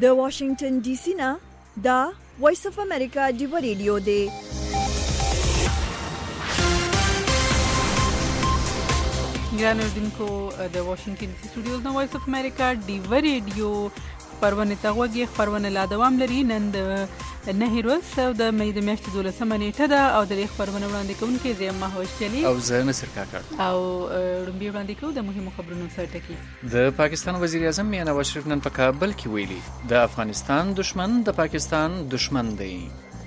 د واشنگټن ډي سي نه دا وایس اف امریکا ډیو ریډیو دی. ګران اوردونکو د واشنگټن ډي سي سټوډیوز نه وایس اف امریکا ډیو ریډیو خبرونه تاوګي خبرونه لا دوام لري. نن د نه ورځ د مې د میاشتې 12 نیټه ده او د خبرونه وړاندې کوونکې زه مهوش چلی او زه نصر کاکړ او رمبي وړاندې کوم د مهمو خبرونو سرټکی. د پاکستان وزیر اعظم میاں نواز شریف نن په کابل کې ویلي د افغانستان دشمن د پاکستان دشمن دی.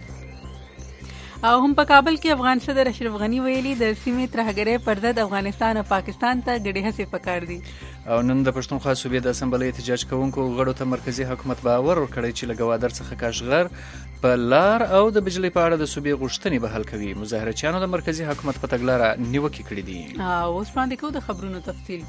او هم په کابل کې افغان صدر اشرف غنی ویلي د سیمې ترهګرۍ پر ضد افغانستان او پاکستان ته ګډې هڅې پکار دي. او نن د پښتونخوا صوبې د اسمبلی احتجاج کوونکو غړو ته مرکزی حکومت باور ورکړی چې له ګوادر څخه کاشغر په لار او د بجلی په اړه د صوبې غوښتنې به حل کوي. مظاهرچیانو د مرکزی حکومت په تګلاره نیوکې کړې دي. او اوس وړاندې کوو د خبرونو تفصیل.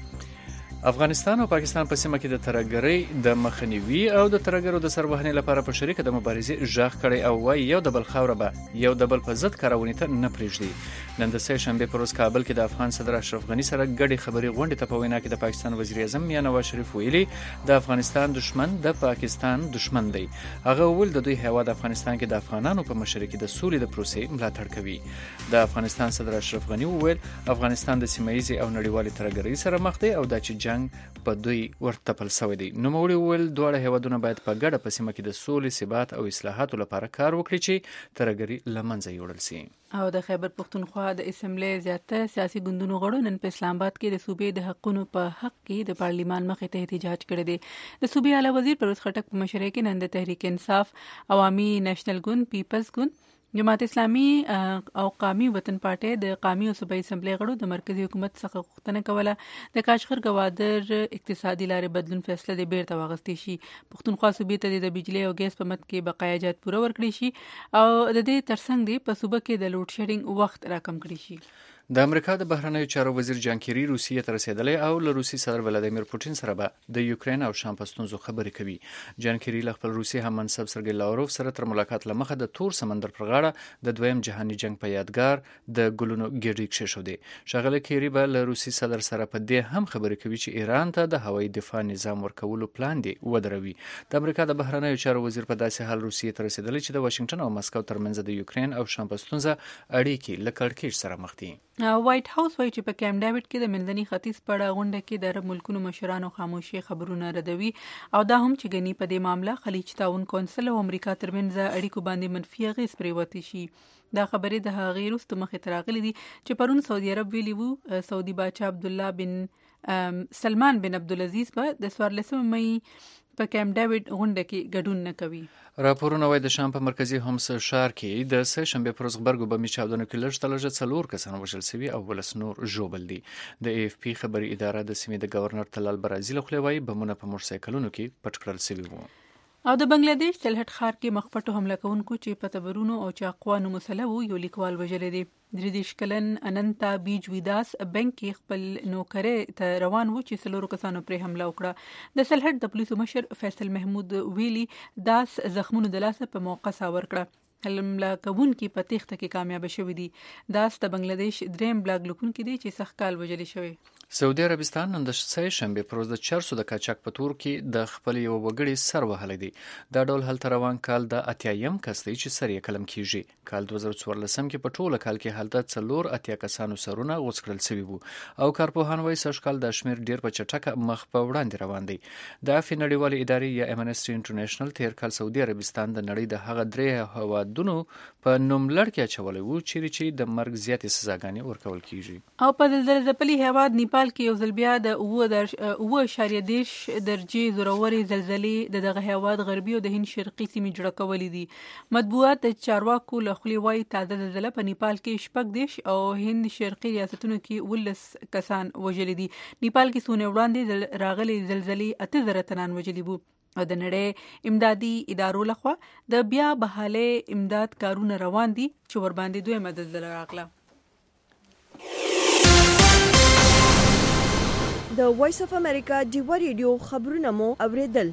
افغانستان او پاکستان په سیمه کې د ترهګرۍ د مخنیوي او د ترهګرو د سربهنې لپاره په شریکه د مبارزې ژغ کړي او وايي یو د بل خاوره به یو د بل په ضد کارونې ته نه پرېږدي. نن د سه شنبه پر ورځ کابل کې د افغان صدر اشرف غنی سره ګډې خبري غونډې ته په وینا کې د پاکستان وزیر اعظم میاں نواز شریف ویلي د افغانستان دشمن د پاکستان دشمن دی. هغه ول د دوی هیواد افغانستان کې د افغانانو په مشرۍ کې د سولې د پروسې ملاتړ کوي. د افغانستان صدر اشرف غنی وویل افغانستان د سیمایي او نړیوالې ترهګرۍ سره مخ دی او د جنگ په دوی ورتپل شوی دی. نو موري ول دواړه هیوادونه باید په ګډه په سیمه کې د سولې ثبات او اصلاحاتو لپاره کار وکړي چې ترهګرۍ لمنځه یوړل شي. او د خیبر پختونخوا د اسمبلی زیاتره سیاسي ګوندونو غړو نن په اسلام آباد کې د صوبې د حقونو په حق کې د پارلیمان مخې ته احتجاج کړی دی. د صوبې اعلی وزیر پرویز خټک په مشرۍ کې نن د تحریک انصاف، عوامي نیشنل ګوند، پیپلز ګوند، جماعت اسلامي او قومي وطن پارټي د قومي او صوبایي اسمبلی غړو د مرکزی حکومت څخه غوښتنه کوله د کاشغر ګوادر اقتصادي لارې بدلون فیصله د بیرته واغستې شي. پښتونخوا صوبې ته د بجلی او ګیس په مد کې بقایاجات پوره ورکړي شي او د دې ترڅنګ دی په صوبه کې د لوډ شیډینګ وخت راکم کړي شي. د امریکا د بهرنیو چارو وزیر جان کیری روسیې ته رسیدلی او له روسي صدر ولادیمیر پوتین سره به د یوکرين او شام په ستونزو خبرې کوي. جان کیری له خپل روسي هم منصب سرګی لاوروف سره تر ملاقات لمخه د تور سمندر پر غاړه د دویم جهاني جنگ په یادګار د ګلونو ګېډۍ کښېښودې. ښاغلی کیری به له روسي صدر سره په دې هم خبرې کوي چې ایران ته د هوایي دفاع نظام ورکولو پلان دی ودروي. د امریکا د بهرنیو چارو وزیر په داسې حال روسیې ته رسیدلی چې د واشنگټن او مسکو ترمنځ د یوکرين او شام په ستونزه اړیکې له کړکېچ سره مخ دي. وایټ هاوس وایي چې په کیمپ ډیوډ کې د منځني ختیځ په اړه غونډه کې د عرب ملکونو مشرانو خاموشي خبرونه ردوي او دا هم چې غني په دې معاملې خلیج تعاون کونسل او امریکا ترمنځ اړیکو باندې منفي اغېز پریوتی شي. دا خبرې د هغې وروسته مخې ته راغلي دي چې پرون سعودي عرب ویلي وو سعودي بادشاه عبدالله بن سلمان بن عبدالعزیز به د 14 مې په کیمپ ډیوډ غونډه کې ګډون نه کوي. راپورونه وايي د شام په مرکزی هومس ښار کې د سه شنبه پر ورځ غبرګو بمي چاودنو کې لږ تر لږه 4 کسان وژل شوي او ولس نور ژوبل دي. د AFP خبري اداره د سیمې د گورنر تلال برازیل خو وايي بمونه په موټر سایکلونو کې پټ کړل شوي وو. او د بنگلاديش سلهټ ښار کې مخپټو حمله کوونکو چې په تبرونو او چاقوانو مسلو یو لیکوال وژل دي. 33 کلن اننتا بیج ویداس بنک کې خپل نوکرې ته روان و چې 4 کسانو پر حمله وکړه. د سلهټ د پولیسو مشر فیصل محمود ویلي داس زخمونو د لاسه په موقع ساور کړه. حمله کوونکي په تېښته کې کامیاب شوي دي. داس د بنگلاديش دریم بلاګ لوکونکي دي چې سخت کال وژل شوی. سعودي عربستان نن د سه شنبه پر ورځ د چرسو د قاچاق په تور کې د خپل یو وګړي سر وهلی دی. دا ډول هلته روان کال د 80م کس دی چې سر یې کلم کیږي. کال 2014 کې په ټوله کال کې هلته 480 کسانو سرونه غوڅ کړل شوي وو او کارپوهان وايي سږ کال د شمیر ډیر په چټکه مخ په وړاندې روان دی. د عفوي نړیوالې ادارې یا امنسټي انټرنیشنل تیر کال سعودي عربستان د نړۍ د هغه درې هوادونو په نوملړ کې اچولی وو چې د مرګ زیاتې سزاګانې ورکول کیږي. او په زلزلې ځپلي هیواد نیپال کې یو ځل بیا د 9.10 درجې زورورې زلزلې دغه هیواد غربي او د هند شرقي سیمې جوړه کولې دي. مطبوعات د چارواکو له خولې وايي تازه زلزله په نیپال کې 14 او هند شرقي ریاستونو کې 19 کسان وژلي دي. نیپال کې څو وړاندې راغلي زلزلې 8000 تنان وژلي وو او د نړۍ امدادي ادارو لخوا د بیا بحالي امداد کارونه روان دي چې ور باندې دویمه زلزله راغله. د وایس اف امریکا ډیو ریډیو خبرونه مو اوریدل.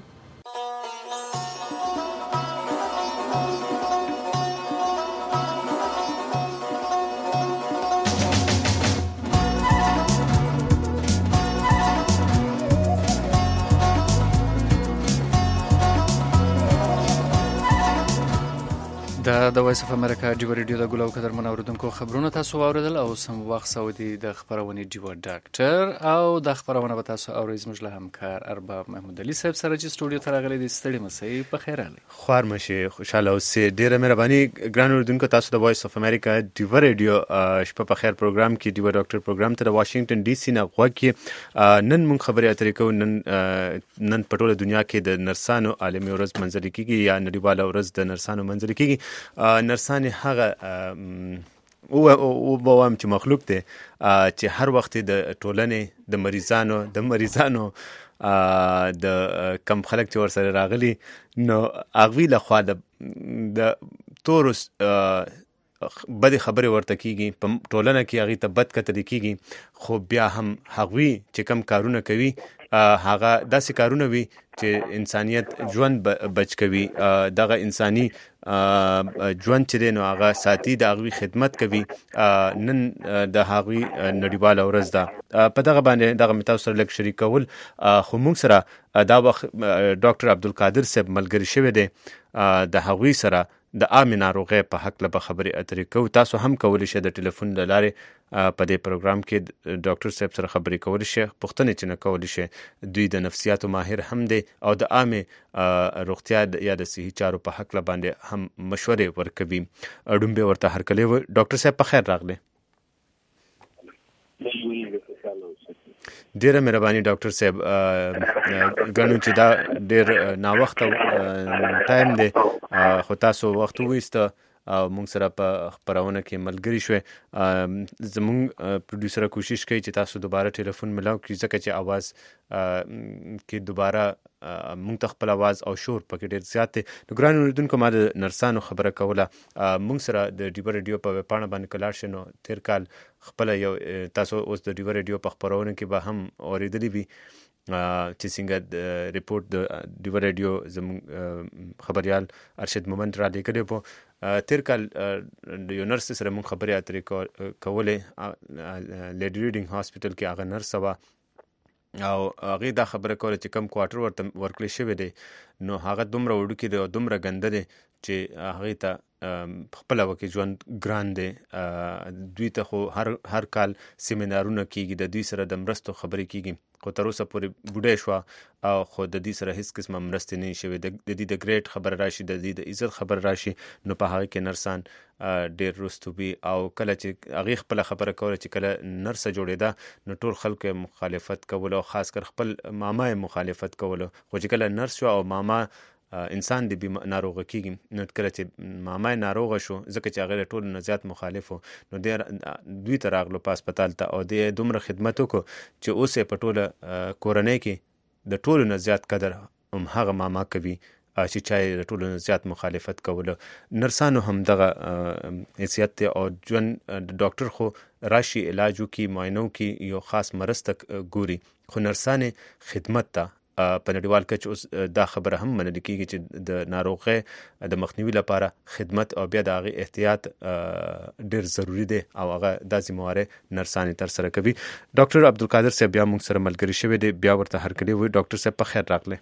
د وایس اف امریکا ډیو ریډیو د ګلو قدر منوردونکو خبرونه تاسو اوریدل او سم وخت سعودي د خبرونه ډیو ډاکټر او د خبرونه به تاسو اورئ زموږ له همکار ارباب محمود علي صاحب سره چې سټوډیو ته راغلي دي. ستړي مسئ په خیر علي خوار مشه خوشاله اوسئ. ډیره مهرباني ګران اوریدونکو، تاسو د وایس اف امریکا ډیو ریډیو شپه په خیر پروګرام کې ډیو ډاکټر پروګرام ته د واشنگټن ډي سي نه غوږی. نن مونږ خبرې اترې کوو. نن په ټوله دنیا کې د نرسانو عالمي ورځ منځل کیږي یا نړیواله ورځ د نرسانو منځل کیږي. نرسانې هغه او بوام چې مخلوق دی چې هر وخت د ټولنې د مریضانو د کم خلک چې ورسره راغلي نو هغوی لخوا د تورو بدې خبرې ورته کیږي، په ټولنه کې هغوی ته بد کتل کیږي، خو بیا هم هغوی چې کم کارونه کوي هغه داسې کارونه وي چې انسانیت ژوند بچ کوي. دغه انساني ژوند چې دی نو هغه ساتي، د هغوی خدمت کوي. نن د هغوی نړیواله ورځ ده. په دغه باندې دغه مې تاسو سره لږ شریک کول، خو موږ سره دا وخت ډاکټر عبدالقادر صاحب ملګری شوی دی. د هغوی سره د عامې ناروغۍ په هکله به خبرې اترې کوو. تاسو هم کولی شئ د ټلیفون له لارې په دې پروګرام کې ډاکټر صاحب سره خبرې کولی شئ، پوښتنې چې نه کولی شئ. دوی د نفسیاتو ماهر هم دی او د عامې روغتیا یا د صحي چارو په هکله باندې هم مشورې ورکوي. ډومبې ورته هرکلی و. ډاکټر صاحب په خیر راغلی. ډیره مهرباني ډاکټر صاحب. ګڼو چې دا ډیر ناوخته ټایم دی، خو تاسو وخت وویسته او موږ سره په خپرونه کې ملګري شوي. زموږ پروډیوسر کوشش کوي چې تاسو دوباره ټلیفون ملاو کړئ، ځکه چې आवाज کې دوباره موږ ته خپل आवाज او شور پکې ډیر زیات دی. نو ګران اوریدونکو، ما د نرسانو خبره کوله. موږ سره د ډیو ریډیو په ویبپاڼه باندې کلاړ شئ نو تیر کال خپل یو تاسو اوس د ډیو ریډیو په خپرونه کې به هم اوریدلی وي چې څنګه د ریپورت د ډیو ریډیو زموږ خبریال ارشد مومند را لیږلی و. تیر کال د یو نرس سره موږ خبرې اترې کولې. لیډي ریډینګ هاسپټل کې هغه نرس وه او هغې دا خبره کوله چې کم کوارټر ورته ورکړی شوی دی نو هغه دومره وړوکی دی او دومره ګنده دی چې هغې ته خپله وکې ژوند ګران دی. دوی ته خو هر کال سیمینارونه کیږي، د دوی سره د مرستو خبرې کیږي، خو تر اوسه پورې بوډۍ شوه او خو د دې سره هیڅ قسمه مرستې نه شوې. د دې د ګریډ خبر راشي، د دې د عزت خبر راشي، نو په هغه کې نرسان ډیر رستو وي. او کله چې هغې خپله خبره کوله چې کله نرسه جوړېده نو ټول خلکو یې مخالفت کولو او خاص کر خپل ماما یې مخالفت کولو. خو چې کله نرس شو او ماما انسان دی ناروغه کیږي نو کله چې ماما یې ناروغه شو، ځکه چې هغه له ټولو نه زیات مخالف و، نو دوی ته راغلو په هسپتال ته او دی دومره خدمت وکړو چې اوس یې په ټوله کورنۍ کې د ټولو نه زیات قدر هم هغه ماما کوي چې چا یې د ټولو نه زیات مخالفت کولو. نرسانو هم دغه حیثیت دی او ژوند ډاکټر خو راشي علاج وکړي، معاینه وکړي، یو خاص مرسته ګوري، خو نرسانې خدمت ته په نړیوال کچ اوس دا خبره هم منل کیږي چې د ناروغۍ د مخنیوي لپاره خدمت او بیا د هغې احتیاط ډیر ضروری دی او هغه دا ذمهواری نرسانې تر سره کوي. ډاکټر عبدالقادر صاحب بیا موږ سره ملګری شوی دی، بیا ورته هرکلی وي. ډاکټر صاحب په خیر راغلی.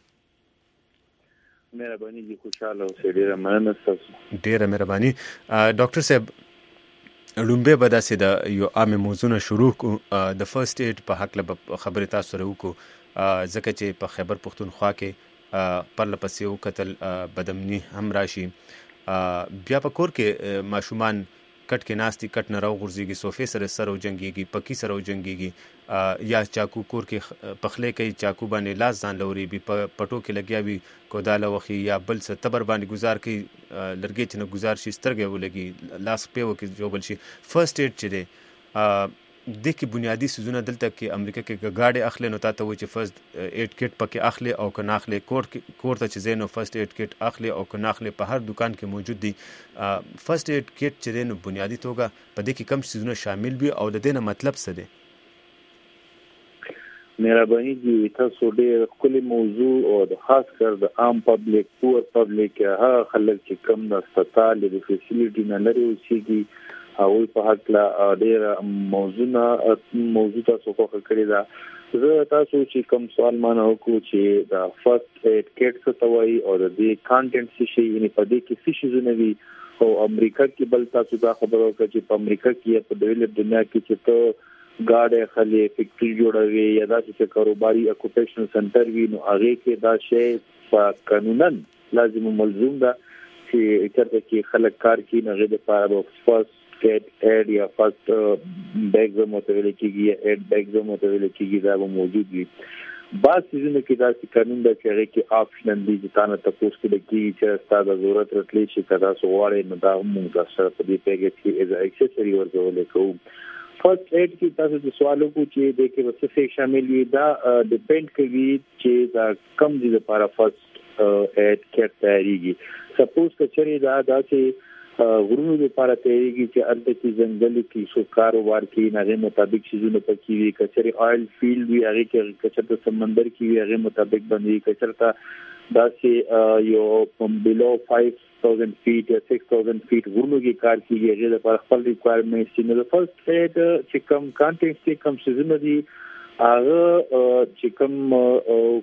مهرباني دي، خوشاله اوسئ. ډیره مننه ستاسو. ډیره مهرباني. ډاکټر صاحب لومبې به داسې د یو عامې موضوع شروع کړو، د فرست ایډ په هکله به خبرې تاسو سره وکړو، ځکه چې په خیبر پښتونخوا کې پرله پسې وکتل بدامني هم راشي. بیا په کور کې ماشومان کټ کې ناستي، کټ نه راوغورځېږي، صوفې سره وجنګېږي، پکي سره وجنګېږي، یا چاکو کور کې پخلی کوي، چاکو باندې لاس ځان لورېږي، په پټو کې لګیا وي، کوداله وخي یا بل څه تبر باندې ګزار کوي، لرګی چې نه گزار شي سترګې ولګي، لاس پې وکړي جوبل شي. فرست ایډ چې دی دې کې بنیادی سیزونه دلته کې امریکا کې ګاډي اخلي نو تاسو وایي چې فرست ایډ کټ پکې اخلي او کنه اخلي، کور ته چې زینو فرست ایډ کټ اخلي او کنه اخلي، په هر دکان کې موجود دي. فرست ایډ کټ چې دی نو بنیادی توګه په دې کې کم سیزونه شامل وي او د دې نه مطلب څه دی؟ مهرباني دي، تاسو ډېر ښکلې موضوع او د خاص کر د عام پبلک، پور پبلک، هغه خلک چې کم د هسپتال د فیسیلیټي نه لري اوسېږي هغوی په هکله ډېره موضوع تاسو خوښه کړې ده. زه تاسو چې کوم سوال مانه وکړو چې د فرست ایډ کټ څه ته وایي او د دې کانټینټ څه شي، یعنې په دې کې څه شیزونه وي او امریکا کې بل تاسو دا خبرو کوي چې په امریکا کې په ډیولپ دنیا کې چې ته ګاډي خلې فیکټری جوړوي یا دا چې کاروباري اکوپیشنل سنټر وي نو هغه کې دا شی په قانونن لازم ملزوم ده چې چېرته کې خلک کار کوي نه غوډه لپاره فرست ایډ یا فرست بیگ متویل کېږي یا ایډ بیگ متویل کېږي دا موجود وي بعض سيزونه کې دا چې قانون د چېرې کې آپشن دی چې تاسو ته پوسټ کېږي چې تاسو ضرورت راتلی شي کدا سو غواړئ نو دا موږ سره په دې پیکیج کې از اکسسوري ورکول کوو فرست ایډ کې تاسو د سوالو کو چې د کې وسه شامل وي دا ډیپند کوي چې دا کم دي لپاره فرست ایډ کټ تیاریږي سپوز کچري دا چې غرونو لپاره تیاریږي چې البته چې ځنګل کې شو کاروبار کې نه مطابق شیزونه پکې وي کچري آیل فیلډ وي هغه کې کچرته سمندر کې وي هغه مطابق باندې کچرته دا چې یو from below 5000 feet یا 6000 feet غرونو کې کار کیږي هغه لپاره خپل ریکوایرمنټس چې نو فرست ایډ چې کوم کانټیکس کې کوم شیزونه دي هغه چې کوم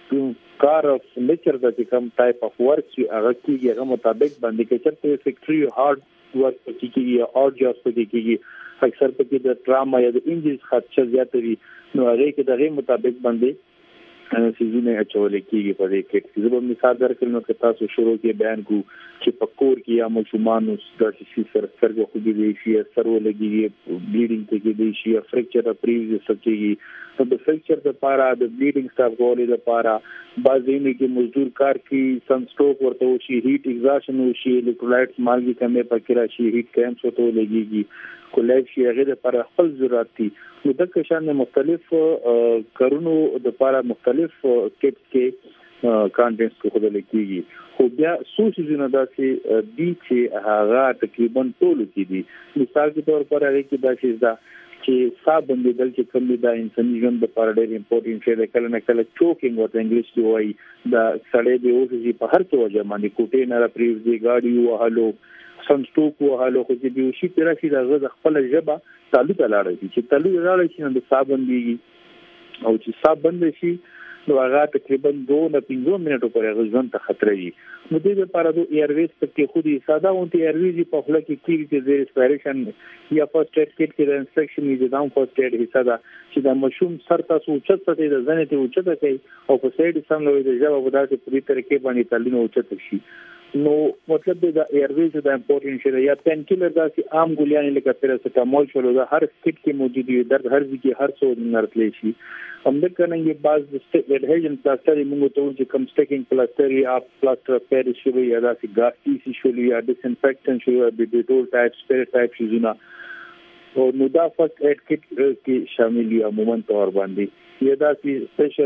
کار اف نیچر د کوم ټایپ اف ورک چې هغه کېږي هغه مطابق باندې کې چې فیکټری هارد ورک کېږي یا اور جاس کېږي اکثر په کې د ټراما یا د انجنز خدشه زیاته وي نو هغه کې دغه مطابق باندې سيزونه اچول کېږي په دې کې زه به مثال درکړم چې تاسو شروع کې بیان کو چې په کور کې یا مشومان د شي سرګو خو دې شي سرو لګي بلیډینګ کې دې شي فریکچر پریویس سچېږي نو د فریکچر لپاره د بلیډینګ سټاف غوړي لپاره بعضینه کې مزدور کار کې سن سټروک ورته وشي هیټ ایگزاشن وشي الکترولایټس مالګي کمې پکې راشي هیټ کیمپس ورته لګيږي کولای شي هغه لپاره خپل ضرورت دي نو د کشان مختلف کارونو د لپاره مختلف کټس کې کانټینټس کو خدای لګيږي خو بیا سوسیزونه داسې دي چې هغه تقریبا ټول کې دي مثال په تور پر هغه کې دا چې چې صاحب بندل چې کوم د انساني ژوند لپاره ډېر امپورټنت شی دی کله نه کله چوکینګ ورته انګلیش کې وایي دا سړی دی اوس چې په هر څه وجه باندې کوټې نه راپریز دی گاډي وهالو سنټوک وهالو خو چې دی شي تر شي د خپل ژبه تعلق لاړ شي چې تعلق لاړ شي نو د صاحب بندي او چې صاحب بند شي نو هغه تقریبا 2-5 منټو پورې ځان ته خطر وي نو دې لپاره د ایرویز په خودي ساده اونتي ایرویز په خپل کې کیږي چې ریسپیریشن یا فرست ایډ کټ کې د انسټرکشن یې د فرست ایډ حصہ ده چې د مشوم سر تاسو اوچت ته د ځنې ته اوچت کوي او په سایډ سم نوې د جواب ودارته په دې طریقې باندې تعلیم اوچت شي نو مطلب د ایرویز د امپورټنت شی یا پین کیلر دا چې عام ګولیان لکه پیراسټامول شلو دا هر سټ کې موجود دي درد هر ځکه هر څو نرتلی شي همدغه کنه بعض د اډهیژن پلاستر موږ ته چې کوم سټیکینګ پلاستر یا پلاستر پیری شوی یا دا چې ګاسي شوی یا ډیسانفیکټنټ شوی یا ډیټول ټایپ سپیر ټایپ شیزونه او نو دا فرست ایډ کټ کې شامل دي عموما تور باندې یا دا چې سپیشل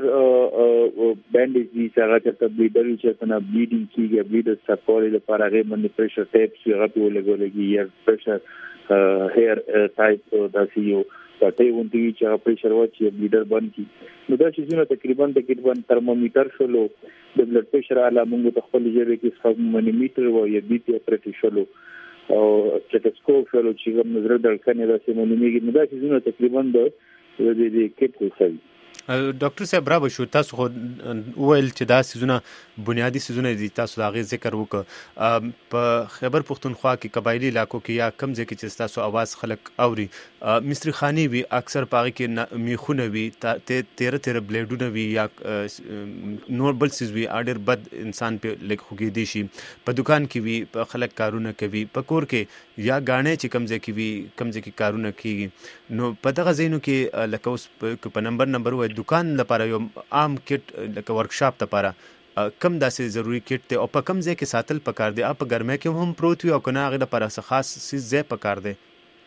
بانډیج دي چې هغه ته بلیډر چې څنګه بلیډینګ کیږي بلیډر سپورټ لپاره هغه باندې پریشر ټیپس هغه په لګولګي یا پریشر هیر ټایپ دا چې یو پټي ونتي چې هغه پریشر واچي بلیډر باندې نو دا چې تقریبا ترمومیټر شلو د بلډ پریشر اعلی موږ ته خپل ژبه کې څو مانیمیټر او یا بي پی اپریټ شلو او سټیټوسکوپ شلو چې کوم نظر درکنه دا چې مونږ دا چې تقریبا د دې کټ وسوي ډاکټر صاحب برابر شو تاسو خو ویل چې دا سيزونه بنیادی سيزونه دي تاسو دا غي ذکر وکړه په خیبر پختونخوا کې قبایلی علاقو کې یا کم ځای کې چې تاسو आवाज خلک اوري مستری خاني وي اکثر پاره کې میخونه وي 13 بلیډونه وي یا نور بل سيز وي اډر بد انسان په لګ خوګي دي شي په دکان کې وي په خلک کارونه کوي په کور کې یا غاڼه چې کم ځای کې وي کم ځای کې کارونه کوي نو په دغه ځینو کې لکه اوس په نمبر وای دکان لپاره یو عام کټ لکه ورکشاپ لپاره کم داسې ضروری کټ ته او په کم ځای کې ساتل پکار دی په ګرمه کې هم پروت وي او کنه هغه لپاره څه خاص سیز ځای پکار دی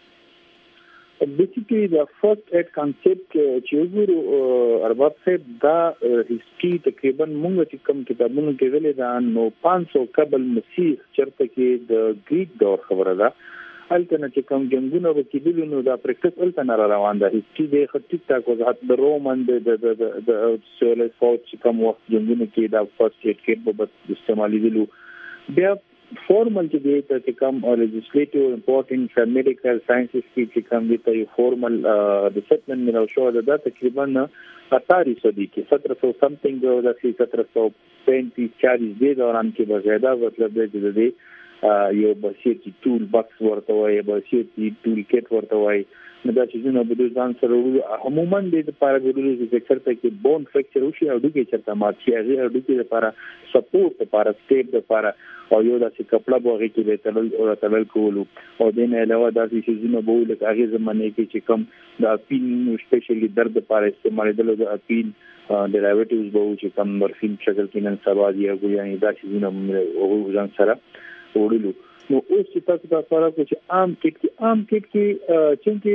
بیسیکلی دا فرست ایډ کانسپټ چې وګورو ارباب صاحب دا هیستوري تقریبا موږ چې کوم کتابونو کې ویلي دا نو 500 قبل مسیح چرته کې د گریک دور خبره ده الته چې کوم جنگونه وکیدل نو دا پریکټس الته نه روان ده هیڅ د خطي تاکو د رومن د سولې فوت چې کوم وخت جنگونه کې دا فرست ایډ کټ په استعمالي دي بیا فورمل چې کوم لیجسلیټیو امپورټنټ میډیکل ساينسز کې کوم دي ته فورمل ډیسپلین ملو شو دا تقریبا 18 صدی کې 1700 سمثینګ د 1735 40 دوران کې بغیدا مطلب د یو بسیط ټول باکس ورته وایي بسیط ټول کټ ورته وایي نو دا چې زونه به ځان سره وړو عموما د لپاره غوډلو چې چرته کې بون فریکچر وشي او د کې چرته مات شي هغه د کې لپاره سپورټ لپاره سټیپ لپاره او یو داسې کپړه بوغي کې به تلل کولو او د نه علاوه داسې چې زونه به ولک هغه زمانه کې چې کم د اپین سپیشلی درد لپاره استعمالېدل د اپین ډیرایویټیوز به چې کم مورفین شکل کې نن سبا دی او یعنی دا چې زونه او ځان سره وړلو نو اوس چې تاسو دا فرق چې عام کټ کې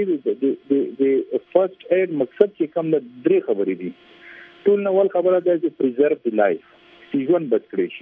چې د فرست ایډ مقصد چې کوم د درې خبرې دي ټول نو ول خبره ده چې پریزرو دی لایف چې ژوند بچ کړی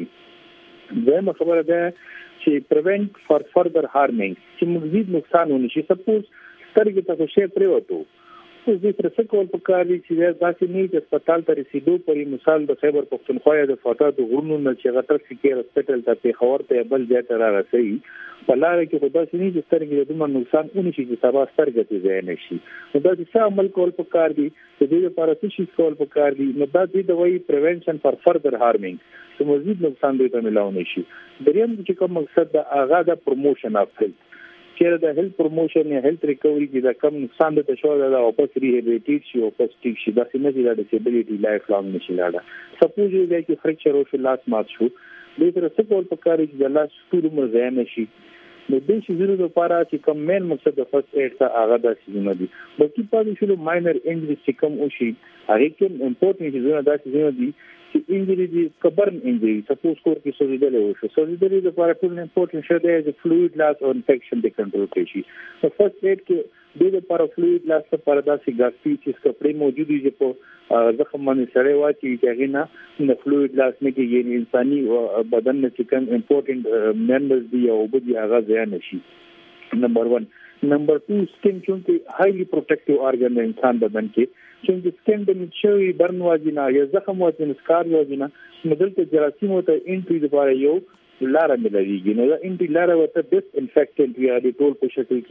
شي دویمه خبره ده چې پریونټ فار فردر هارمینګ چې مزید نقصان ونه شي سپوز سترګې تاسو شي پریوتو اوس دې تر څو کول پکاري چې داسې نه چې هسپتال ته رسیدو پرې مثال د خیبر پختونخوا د فاټا د غرونو نه چې غټر سکیر هسپتال ته پیښور ته بل ځای ته راغسي په لار کې خدا سي نه چې سترګې د دومره نقصان ونی شي چې سبا سترګې ته ځای نشي نو دا چې عمل کول پکار دي چې دې لپاره څه کول پکار دي نو دا دې د وایي پریونشن فار فردر هارمینګ چې مزید نقصان دوی ته ملاو نشي دریم چې کوم مقصد د اغا د پروموشن اف هیلث چې د هیلث پروموشن یا هیلث ریکوري کې دا کم نقصان د تشو د واپس ریهابیلیټیټ شي او پس ټیک شي دا څنګه چې د ډیسابیلیټي لایف لانګ نشي لاړه سپوز یو دی چې فریکچر او لاس مات شو دې تر څو کول پکاري چې د لاس ټول عمر ځای نشي نو د شي زیرو لپاره چې کوم مین مقصد د فرست ایډ ته هغه د سیمه دي بلکې پاتې شلو ماینر انجری چې کوم او شي هغه کې امپورټنت چې زونه د سیمه دي چې انجری دي کبرن انجری سپوز کور کې سوزیدل وشو سوزیدل لپاره ټول امپورټنت شه دی چې فلوید لاس او انفیکشن د کنټرول کوي نو فرست ایډ کې د لپاره فلوید لاس لپاره داسې ګاسپی چې کپړې موجود دي چې په زخم باندې سره واچي چې هغه نه فلوید لاس نه کې یعنی انساني بدن نه چې کوم امپورټنت ممبرز دي او بده هغه ځای نشي نمبر 1 نمبر 2 سکن چې هایلی پروټیکټیو ارګان د انسان بدن کې چې سکن د مچوي برن واجینا یا زخم واجینا سکار واجینا مدلته جراثیم ته انټری لپاره یو لار ملويږي نو دا انټری لار ورته ډیس انفیکټنټ یا د ټول په شکل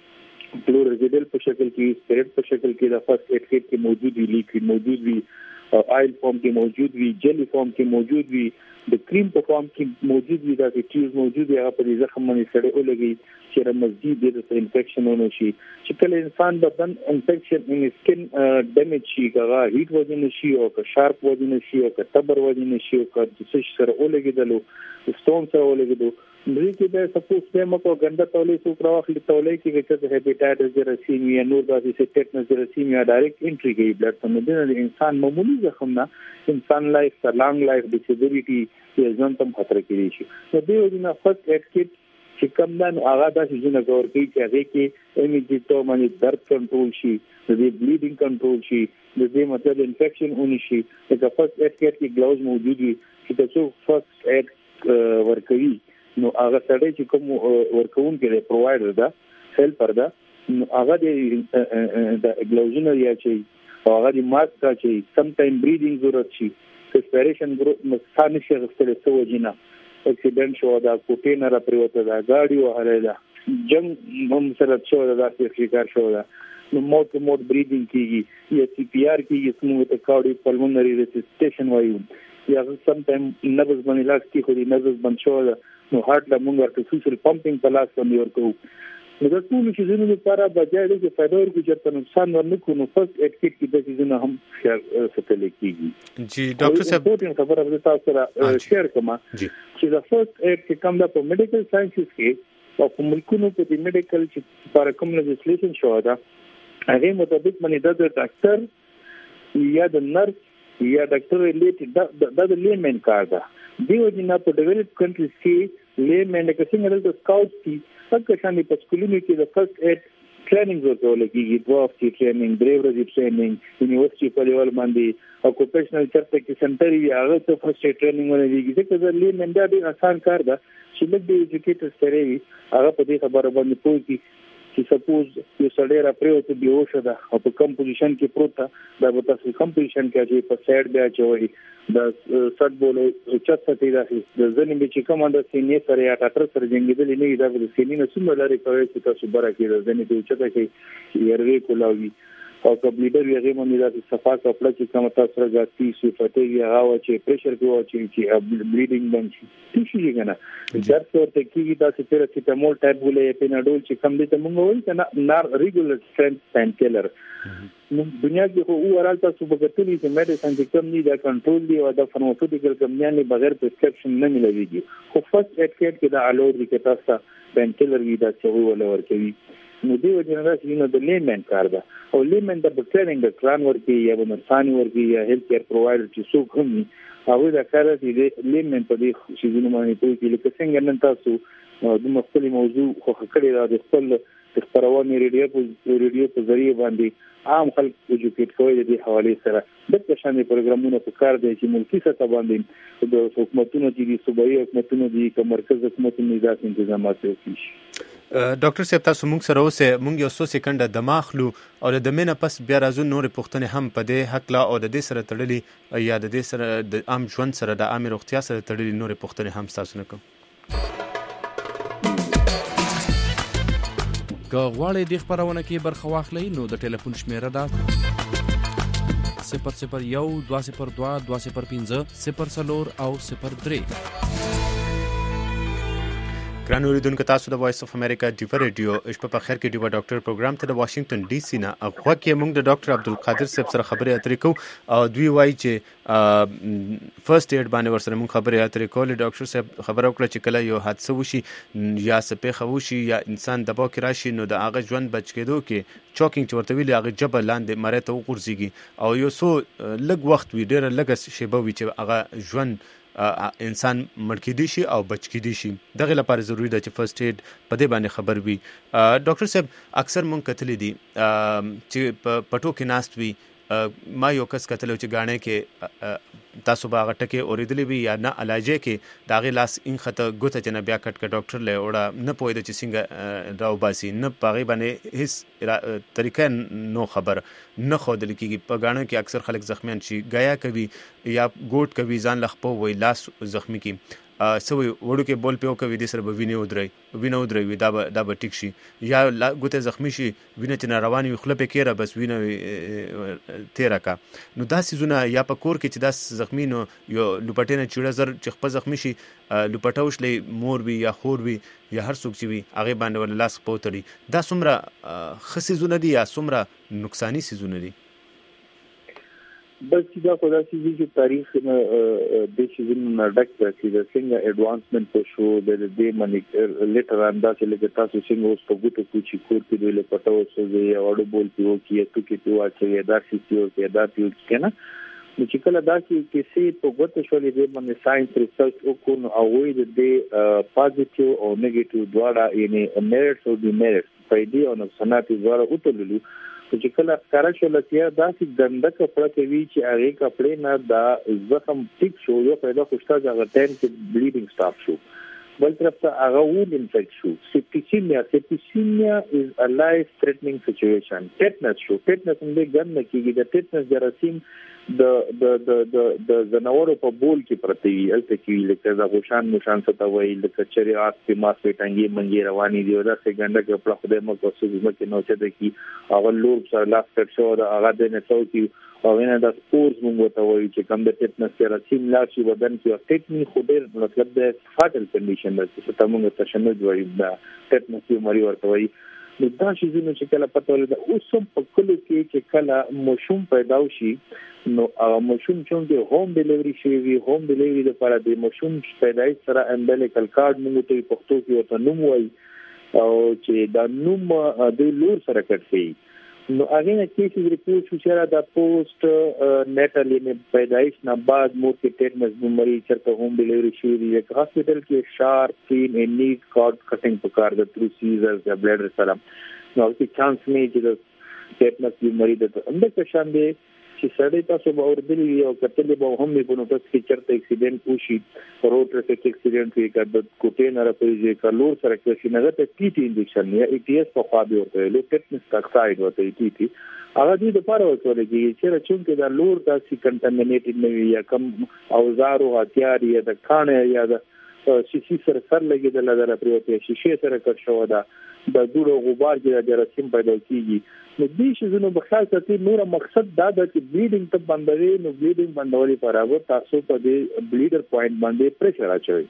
کې کلورزیدل په شکل کې سپیرټ په شکل کې د فرست ایډ کټ کې موجود وي لیکوډ موجود وي آئل فارم کې موجود وي جلی فارم کې موجود وي د کریم په فارم کې موجود وي دا چې چیز موجود وي هغه په زخم باندې سره ولګي چې مزید د انفیکشن ونه شي چې کله انسان بدن انفیکشن ان سکن ډیمیج شي هغه هیټ وجنه شي او که شارپ وجنه شي او که تبر وجنه شي او که د څه سره ولګیدلو سټون سره ولګیدو دوی کې د سپوز په مکو ګنده تولې سو پرواخلي تولې کې چې د هپاتایټس جراثیم نور داسې ټیټنس جراثیم یا ډایرکټ انټری کوي بلډ ته د انسان معمولی زخم نه انسان لایف سره لانګ لایف ډیسابیلیټي یا ځان تم خطر کې شي نو دوی د فرست ایډ کټ چې کوم دن هغه داسې څنګه کور کوي چې هغه کې امیډیټو باندې درد کنټرول شي د بلیډینګ کنټرول شي د دې مطلب انفیکشن ونی شي د فرست ایډ کټ کې ګلاوز موجود وي چې تاسو فرست ایډ ورکوي نو هغه سړی چې کوم ورکوون کې پرووایډر دا هیلپر دا نو هغه د ګلاوزونه یا چې هغه د ماسک چې سم ټایم بریدینګ ضرورت شي ریسپیریشن مثال نشي غوښتل څه وجینا اکسیډنټ شو دا کوټینر پریوته دا گاډي وهله دا جنگ هم سره شو دا شکار شو دا نو موت بریدینګ کیږي یا سی پی آر کیږي سمو ته کارډیو پلمونری ریسسټیشن وایو یا سم ټایم نبض باندې لاس کې خو دې نبض بند شو نو هارت لا مونږ ورته سوشل پمپینګ په لاس باندې ورکو نو دا ټول چې زموږ لپاره بجای دې چې فایده ورکړي چې نقصان ورنکړو نو فرست ایډ کټ کې د چیزونو هم شیر ستل کیږي جی ډاکټر صاحب خبره به تاسو سره شیر کوم چې دا فرست ایډ کې کوم د میډیکل ساينسز کې او په ملکونو په دې میډیکل چې لپاره کوم لیجسلیشن شو دا هغه مطابق باندې د ډاکټر یا د نرس یا ډاکټر ریلیټډ د لیمن کار ده دیو جنا په ډیولپ کنټریز کې لیمن د څنګه د سکاوټ کی څنګه شامل په سکولونو کې د فرست ایډ ټریننګ ورکول کېږي دوه ټریننګ درې ورځې ټریننګ یونیورسيټي په لیول باندې اوکوپیشنل چرته کې سنټر یې هغه ته فرست ایډ ټریننګ ولري چې د لیمن دا ډېر آسان کار ده چې لږ د ایجوکیټر سره وي هغه په دې خبره باندې پوهیږي چې سپوز یو سړی را پریوته بیهوش ده او په کم پوزیشن کې پروت ده دا به تاسو کم پوزیشن کې چې په سایډ بیا چوي د سټ بولو چت سټی راځي د ځنې به چې کوم د سینې سره یا ډاکټر سره جنګیدل نه دا د سینې نه څومره لري کوي چې تاسو برا کې د ځنې په چت کې يروي کولاوي او کبلیډر یې غو مې د صفا کپړه چې کوم تاسو راځي صفته یې هغه چې پریشر کوي چې بلیډینګ باندې شي کنه درد ورته کیږي دا چې پیراسیټامول ټایپ ولې پیناډول چې کم دي ته موږ وایو کنه نار ریګولر سټرنث پین کیلر دنیا کې خو اورال تاسو په کتلې چې میډیسن چې کم دي دا کنټرول دی او د فارماسوټیکل کمپنیانو بغیر پرسکرپشن نه ملويږي خو فرست ایډ کیټ کې دا الو دي چې تاسو پین کیلر وی دا چې ولا ورکوي نو دی وجنراسي نو د لیمن کار ده او لیمن د ټریننګ د کلان ورکی یا د نرساني ورکی یا هیلث کیر پرووایډر چې څوک هم هغه دا کار دی لیمن په دې شیزونو باندې کوي چې لکه څنګه نن تاسو د مختلف موضوع خو خکړې د خپل خبرونه ریډیو په ذریعہ باندې عام خلک ایجوکیټ کوي د دې حواله سره د شانې پروګرامونو په کار دی چې ملکی سطح باندې د حکومتونو دي صوبایي حکومتونو دي که مرکز حکومتونو ذات تنظیمات وکړي ډاکټر صاحب تاسو موږ سره اوسه موږ یو څو سکند د ماخلو او د دمنه پس بیا راځو نور پوښتنه هم په دې حق لا او د دې سره تړلي یا د دې سره د عام ژوند سره د عام روغتیا سره تړلي نور پوښتنه هم تاسو نه کوم که غواړئ د خبرونه کې برخه واخلئ نو د ټلیفون شمیره ده 001 202 205 04 او 03 ګران اوریدونکو تاسو د وایس اف امریکا ډیو ریډیو شپه په خیر کې ډیو ډاکټر پروګرام ته د واشنگټن ډي سي نه اغه کې موږ د ډاکټر عبدالقادر صاحب سره خبرې اترې کوو او دوی وایي چې فرست ایډ باندې ورسره موږ خبرې اترې کولې ډاکټر صاحب خبره وکړه چې کله یو حادثه وشي یا سپېخه وشي یا انسان دباو کې راشي نو د هغه ژوند بچ کېدو کې چوکینګ چې ورته ویلي هغه جبه لاندې مړی ته وغورځېږي او یو څو لږ وخت وي ډېره لږه شیبه وي چې هغه ژوند انسان مړ کېدی شي او بچ کېدی شي دغه لپاره ضروری ده چې فرست ایډ په دې باندې خبر وي ډاکټر صاحب اکثر مونږ کتلی دي چې په پټو کې ناست وي ما یو کس کتلو چې غاڼه کې تاسو باغ ټکه اوریدلې وي یا نه علاجه کې داغه لاس ان خطه ګوته چې نه بیا کټ ک ډاکټر له وړه نه پوهید چې څنګه راو باسي نه پاغي باندې هیڅ طریقې نو خبر نه خودل کېږي په غاڼه کې اکثر خلک زخمیان شي غیا کوي یا ګوټ کوي ځان لخپو وي لاس زخمی کی سوي وړو کې بول پیو کوي د سره به وینه ودري دا به ټیک شي یا ګوته زخمی شي وینه چې رواني خپل په کېره بس وینه تیرا کا نو دا سيزونه یا په کور کې چې دا زخمی نو یو لپټینه چیړه زر چې خپل زخمی شي لپټاوش لې مور وی یا خور وی یا هر څوک چې وی هغه باندې ول لاس پوتړي دا څومره خسيزونه دي یا څومره نقصانی سيزونه دي بس دا خدا سي چې تاریخ د شیزونو ډک چې د څنګه اډوانسمنت په شو د دې منی لیټر اندا چې لکه تاسو څنګه اوس په ګوتو کوچی کور کې د لپټاو سوزي او اړو بول پیو کې تو کې پیو چې دا سي پیو کې دا پیو کنه نو چې کله دا چې سي په ګوتو شولې د باندې ساينس ریسرچ وکړو او وې د پازیټیو او نیگیټیو دواړه یعنی میرټس او ډیمیرټس په دې او نقصانات دواړه وټوللو چې کله کار شول چې دا چې ګنده کپڑا کوي چې هغه کپڑے نه دا زخم ټیک شو یو پیدا خوشتا ځای ټایم کې بلیډینګ سٹاپ شو بل طرف ته هغه وول انفیکټ شو سپټیسیمیا از ا لایف ثریټنینګ سچويشن ټیټنس شو ټیټنس هم ګن نه کیږي د ټیټنس جراثیم د زناورو په بول کې پرتی الته کې لکه دا غوشان مشان څه وایي لکه چریات په ماس په ټنګي منګي رواني دی دا څنګه ګنده کپڑا خدای مو کوڅه کې نو چې د کی هغه لور سره لاس کټ شو دا هغه د نه څوکي او نه د سپورز موږ ته وایي چې کوم د ټیټنس جراثیم لاشي بدن کې ټیټنی خو ډېر مطلب د فاتل کنډیشن ده چې تاسو ته شنه وایي دا ټیټنس یو مری ورته وایي نو دا شي چې کله پته ولې اوس په کلو کې چې کله مشوم پیدا وشي نو مشوم چې هوم ډیلیوري شي هوم ډیلیوري لپاره د مشوم پیدایش سره امبلیکل کارت موږ ته پښتو کې ورته نوم وایي او چې دا نوم د لور سره کټي نو هغه نه کیسې ریپورت شو چې دا پوسټ نیټل یې پیدایش نه بعد مور کې ټیټنس بیماری چرته هوم ډیلیوري شي دی یک هاسپټل کې شارپ پین ان نیډ کارډ کټینګ په کار د تھرو سیزرز یا بلیډر سره نو کې چانس نه چې ټیټنس بیماری د اندر کې شان دی چې سړی تاسو به اوردلی او کتلې به هم په نوټس کې چرته اکسیډنټ وشي روډ ټریفیک اکسیډنټ وي کړه د کوټې نه راپېږي کلور سره کې نه غته ټي ټي انجکشن یا ای ټي اس په خوا دی ورته لو ټیټنس اکساید ورته ټي ټي هغه دې د پاره ورته کېږي چې چونکه دا لور داسې کنټامینیټډ نه وي یا کم اوزار او هتیار یا د کانه یا د شیشې سره سر لګیدل د پریوتي شیشې سره کټ شو دا د دوړو غبار کې د جراثیم پیدا کیږي. نو دې شیزونو په خاص ته نور مقصد دا د بلیډینګ ته بندوي. نو بلیډینګ بندولې لپاره تاسو په دې بلیډر پوینټ باندې پریشر اچوي.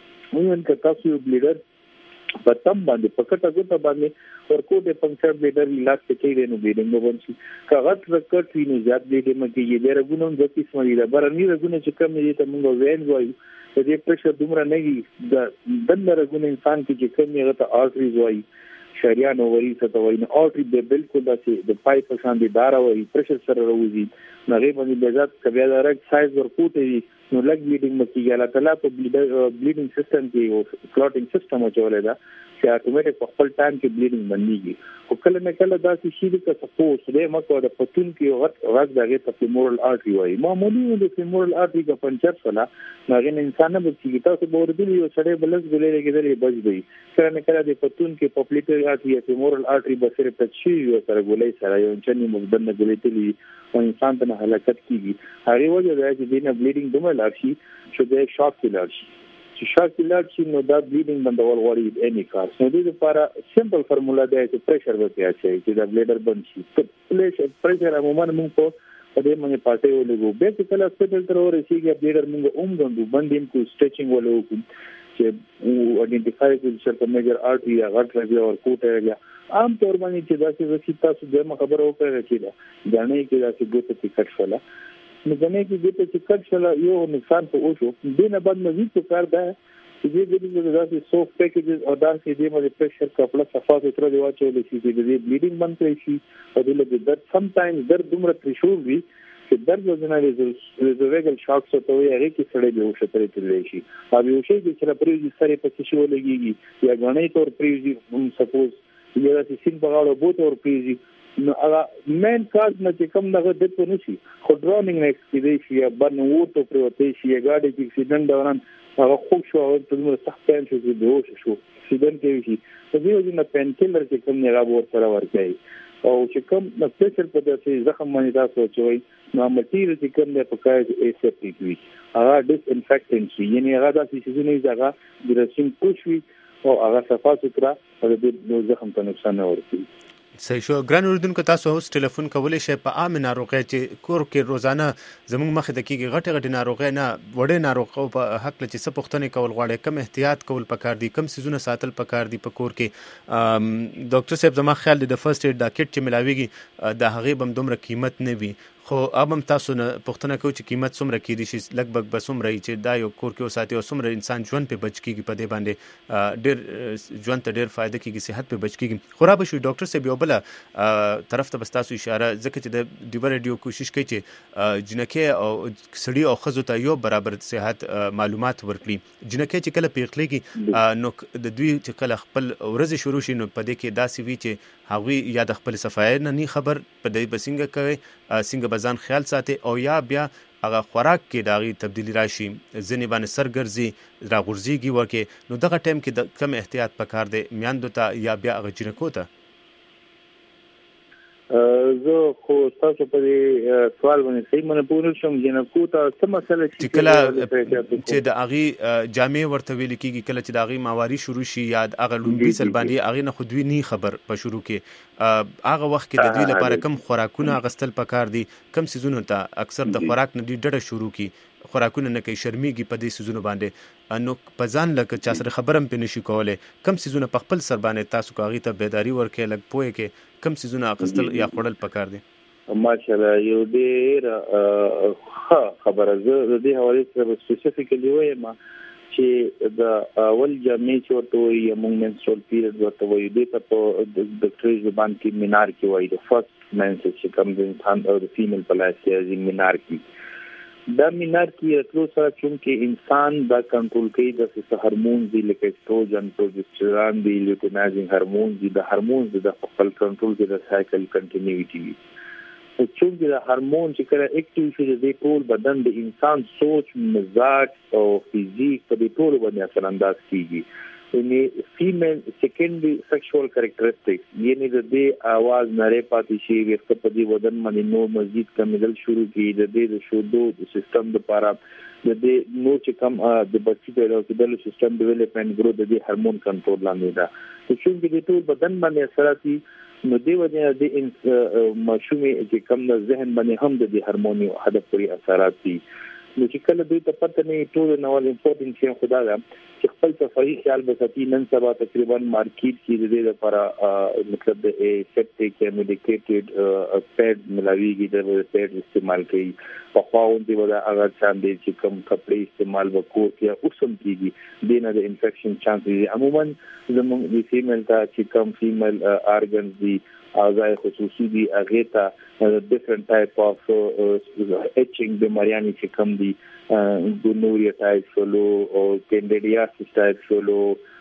موږ که تاسو یو بلیډر په تم باندې پکټه ګوته باندې ورکوټه پنکچر بلیډر علاج کوي نو بلیډینګ وبنشي. کاغذ رکټ ویني زیات بلیډینګ مکیږي. د رګونو د قسمه دي د برني رګونو چې کم دي ته موږ وین وایو. د دې پریشر دومره نه وي د دنه رګونو انسان کې چې کم یې غته آرټریز وایي شریان وایي څه وایي. نو آرټری به بالکل داسې د پایپ په شان دي دارا وایي پریشر سره راوځي. نو هغه باندې د ذات کبیا د رګ سایز ورکوټه وي نو لګ بلیډینګ مکیږي. الله تعالی په بلیډینګ سیستم کې او کلوټینګ سیستم چولې ده چې اتوماتیک په خپل ټایم کې بلیډینګ بنديږي. او کله نه کله داسې شي چې تاسو دې مکو د پتون کې غږ دغه ته فیمورال آرټری وایي. معمولی د فیمورال آرټری کا پنچر سره هغه انسان نه بچي تاسو ورته یو سړی بلز ګلې کېدلې بچ دی. کله نه کله د پتون کې پپلیټری آرټری یا فیمورال آرټری به صرف تچي یو سره ګلې سره یو چني مقدم ګلې تلی او انسان ته هلاکت کیږي. هغه وجه ده چې دینه بلیډینګ دومره لاشي چې د شاک کیلر شي. چې شاک کیلر شي نو دا بلیډینګ بندول غواړي اني کار. نو د دې لپاره سمپل فارمولا ده چې پریشر ورته اچي چې دا بلیډر بند شي. پریشر عموما موږ په دې باندې پاتې ولګو. به چې کله هسپتال ته ورسیږي بلیډر موږ غوندو باندې کو سټریچینګ ولو چې او ایڈنټیفای کړو چې په میجر آرټری یا غټ راځي او کوټه یا عام طور باندې چې دا چې تاسو دغه خبره وکړئ چې دا ځانې کې دا چې ګوته ټیکټ شولا نو ځانې کې ګوته ټیکټ شولا یو نقصان په اوشو دینه بعد مزید څه کار ده چې دې د سوفټ پیکیجز او دا چې دې باندې پریشر کپړه صفات تر دی واچول شي چې دې بلیډینګ بند کړي شي او دې درد سم ټایم درد دومره تریشول وي چې درد وزنه ریزوریګل شاک څه ته وي هغه کې سړی به وشتري تللی شي. او یو شی چې پریږي سره په شي ولګيږي یا غنۍ تور پریږي سپوز یا د سین په غاړه بوت اور پیږي نو هغه مین کار نه چې کوم دغه د په نشي خو ډرونینګ ایکسپیډیشن یا بن ووټو پروتې شي یا ګاډي کې اکسیډنټ دوران هغه خوب شو او په موږ سخت ټایم شو چې بیهوش شو اکسیډنټ کې شي. په دې وجه نه پین کیلر چې کوم نه غو سره ورکړي او چې کوم د پریشر په داسې زخم باندې تاسو چوي نو مټیریل چې کوم نه پکای ایسپټیک وي هغه ډیس انفیکټنټ شي یعنی هغه داسې چې نه ځای جراثیم کوشوي او هغه صفه سترا او د زخم ته نقصان نه ورسي. صحیح شو. ګران اوریدونکو تاسو اوس ټلیفون کولی شئ په عام ناروغي چې کور کې روزانه زموږ مخې ته کېږي غټې ناروغي نه وړې ناروغو په حق له چې څه پوښتنې کول غواړي کم احتیاط کول پکار دي کم سيزونه ساتل پکار دي په کور کې. ډاکټر صاحب زما خیال د فرست ایډ دا کټ چې ملاويږي د هغه بم دومره قیمت نه وي خو ابم تاسو نه پوښتنه کوي چې قیمت څومره کېدي شي لګبګ به څومره چې دا یو کور کې وساتي او څومره انسان ژوند په بچ کېږي په دې باندې ډېر ژوند ته ډېر فائدہ کېږي صحت په بچ کېږي. خو را به شو ډاکټر صاحب یو بل طرف ته بس تاسو اشاره ځکه چې د ډیو ریډیو کوشش کوي چې جنکه او سړي او خزو ته یو برابر صحت معلومات ورکړي. جنکه چې کله پیغلېږي نو د دوی چې کله خپل ورځ شروع شي نو په دې کې داسې وی چې هغوی یا د خپل صفای نه خبر په دې بسنګ کوي څنګه بزان خیال ساتي او یا بیا هغه خوراک کې داغي تبدیلی راشي ځنې باندې سرګرځي راغورځيږي ورکه نو دغه ټایم کې د کم احتیاط پکار دی میاندو ته یا بیا هغه جنکو ته. زه خو تاسو په سوال باندې صحیح منه پوه شوم جنکو ته څه مسله چې کله چې د اغي جامع ورته ویل کېږي کله چې د اغي ماواري شروع شي یا اغه لومبي سلبانی اغي نه خودوی نه خبر په شروع کې اغه وخت کې د دوی لپاره کم خوراکونه غستل پکار دي کم سيزونه ته اکثر د خوراک نه ډډه شروع کی خوراکونه نه کوي شرمېږي په دې سيزونه باندې نو په ځان لکه چا سره خبرم پې نشي کولای کم سيزونه په خپل سر باندې تاسو کوغي ته بیداری ورکې لګ پوهه کې کم سيزونه اخستل یا خړل پکار دي. ماشاءالله یو ډېر خبره زه د دې حواله سره سپیسیفیکلی وایم چې د اول جامع چې ورته وي موږ منسټرول پیریډ ورته وي د ډاکټر زبان کې مینار کې وایي د فرست منس چې کوم د انسان او د فیمیل په لاس کې مینار کې دا مینار کې راتلو سره چې انسان دا کنټرول کوي د هورمون دي لکه ایسټروجن پروجسترون دي لیوټینایزینګ هورمون دي د هورمون د خپل کنټرول کې د سایکل کنټینیوټي وي چې د هورمون چې کله اکټیو شي د ټول بدن د انسان سوچ مزاج او فزیک په دې ټول باندې اثر انداز کیږي یعنی فیمیل سیکنډري سیکشوال کریکټریسټکس یعنی د دې आवाज نری پاتې شي ورته په دې بدن باندې نو مزید کمېدل شروع کی د دې د شودو د سیستم لپاره د دې نو چې کوم د بچی پیدا کېدل سیستم ډیولپمنٹ ګرو د دې هورمون کنټرول لاندې ده چې د ټول بدن باندې اثراتي نو دی وجه د ماشومې چې کوم د ذهن باندې هم د دې هورموني هدف پوری اثرات دي نو چې کله دوی ته پته نه ټول نوال امپورټنت شی خدا ده چې خپل صفائی خیال بساتي نن سبا تقریبا مارکیټ کې د دې لپاره مطلب د سیپټیک میډیکیټډ پیډ ملاویږي د پیډ استعمال کوي په خواون دی ودا هغه څنګه چې کوم کپڑے استعمال وکړو کې اوسم کیږي دینه د انفیکشن چانس دي عموما زموږ د فیمیل ته چې کوم فیمیل ارګنز دي اعضاء خصوصي دي هغه ته different type of etching بیماریانی چې کوم دي ګونوریا ټایپ شولو او کینډیډیاسیس ټایپ شولو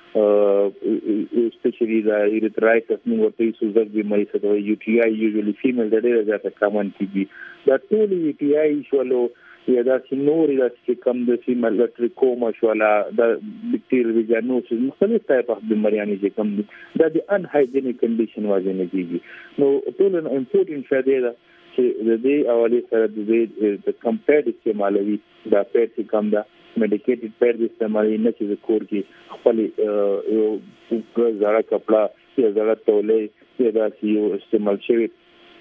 especially the erythritis ورته سوزک بیماری څه دی UTI usually female د ډیره زیاته کامن کیږي دا ټول UTI شولو یا دا سینوري دا چې کوم د فیمیل ټریکوما شولا د بکټیریل ویجانوسس مختلف ټایپ اف بیماریانی چې کوم دا د ان هایجینیک کنډیشن واځي نه کیږي نو ټول امپورټنت فائدې دا چې د دې حواله سره د دې د کمپیرډ استعمالوي دا پیټ کم دا میډیکیټډ پیډ استعمالي نه چې کور کې خپل یو زړه کپڑا یا زړه تولې یا دا یو استعمال شوی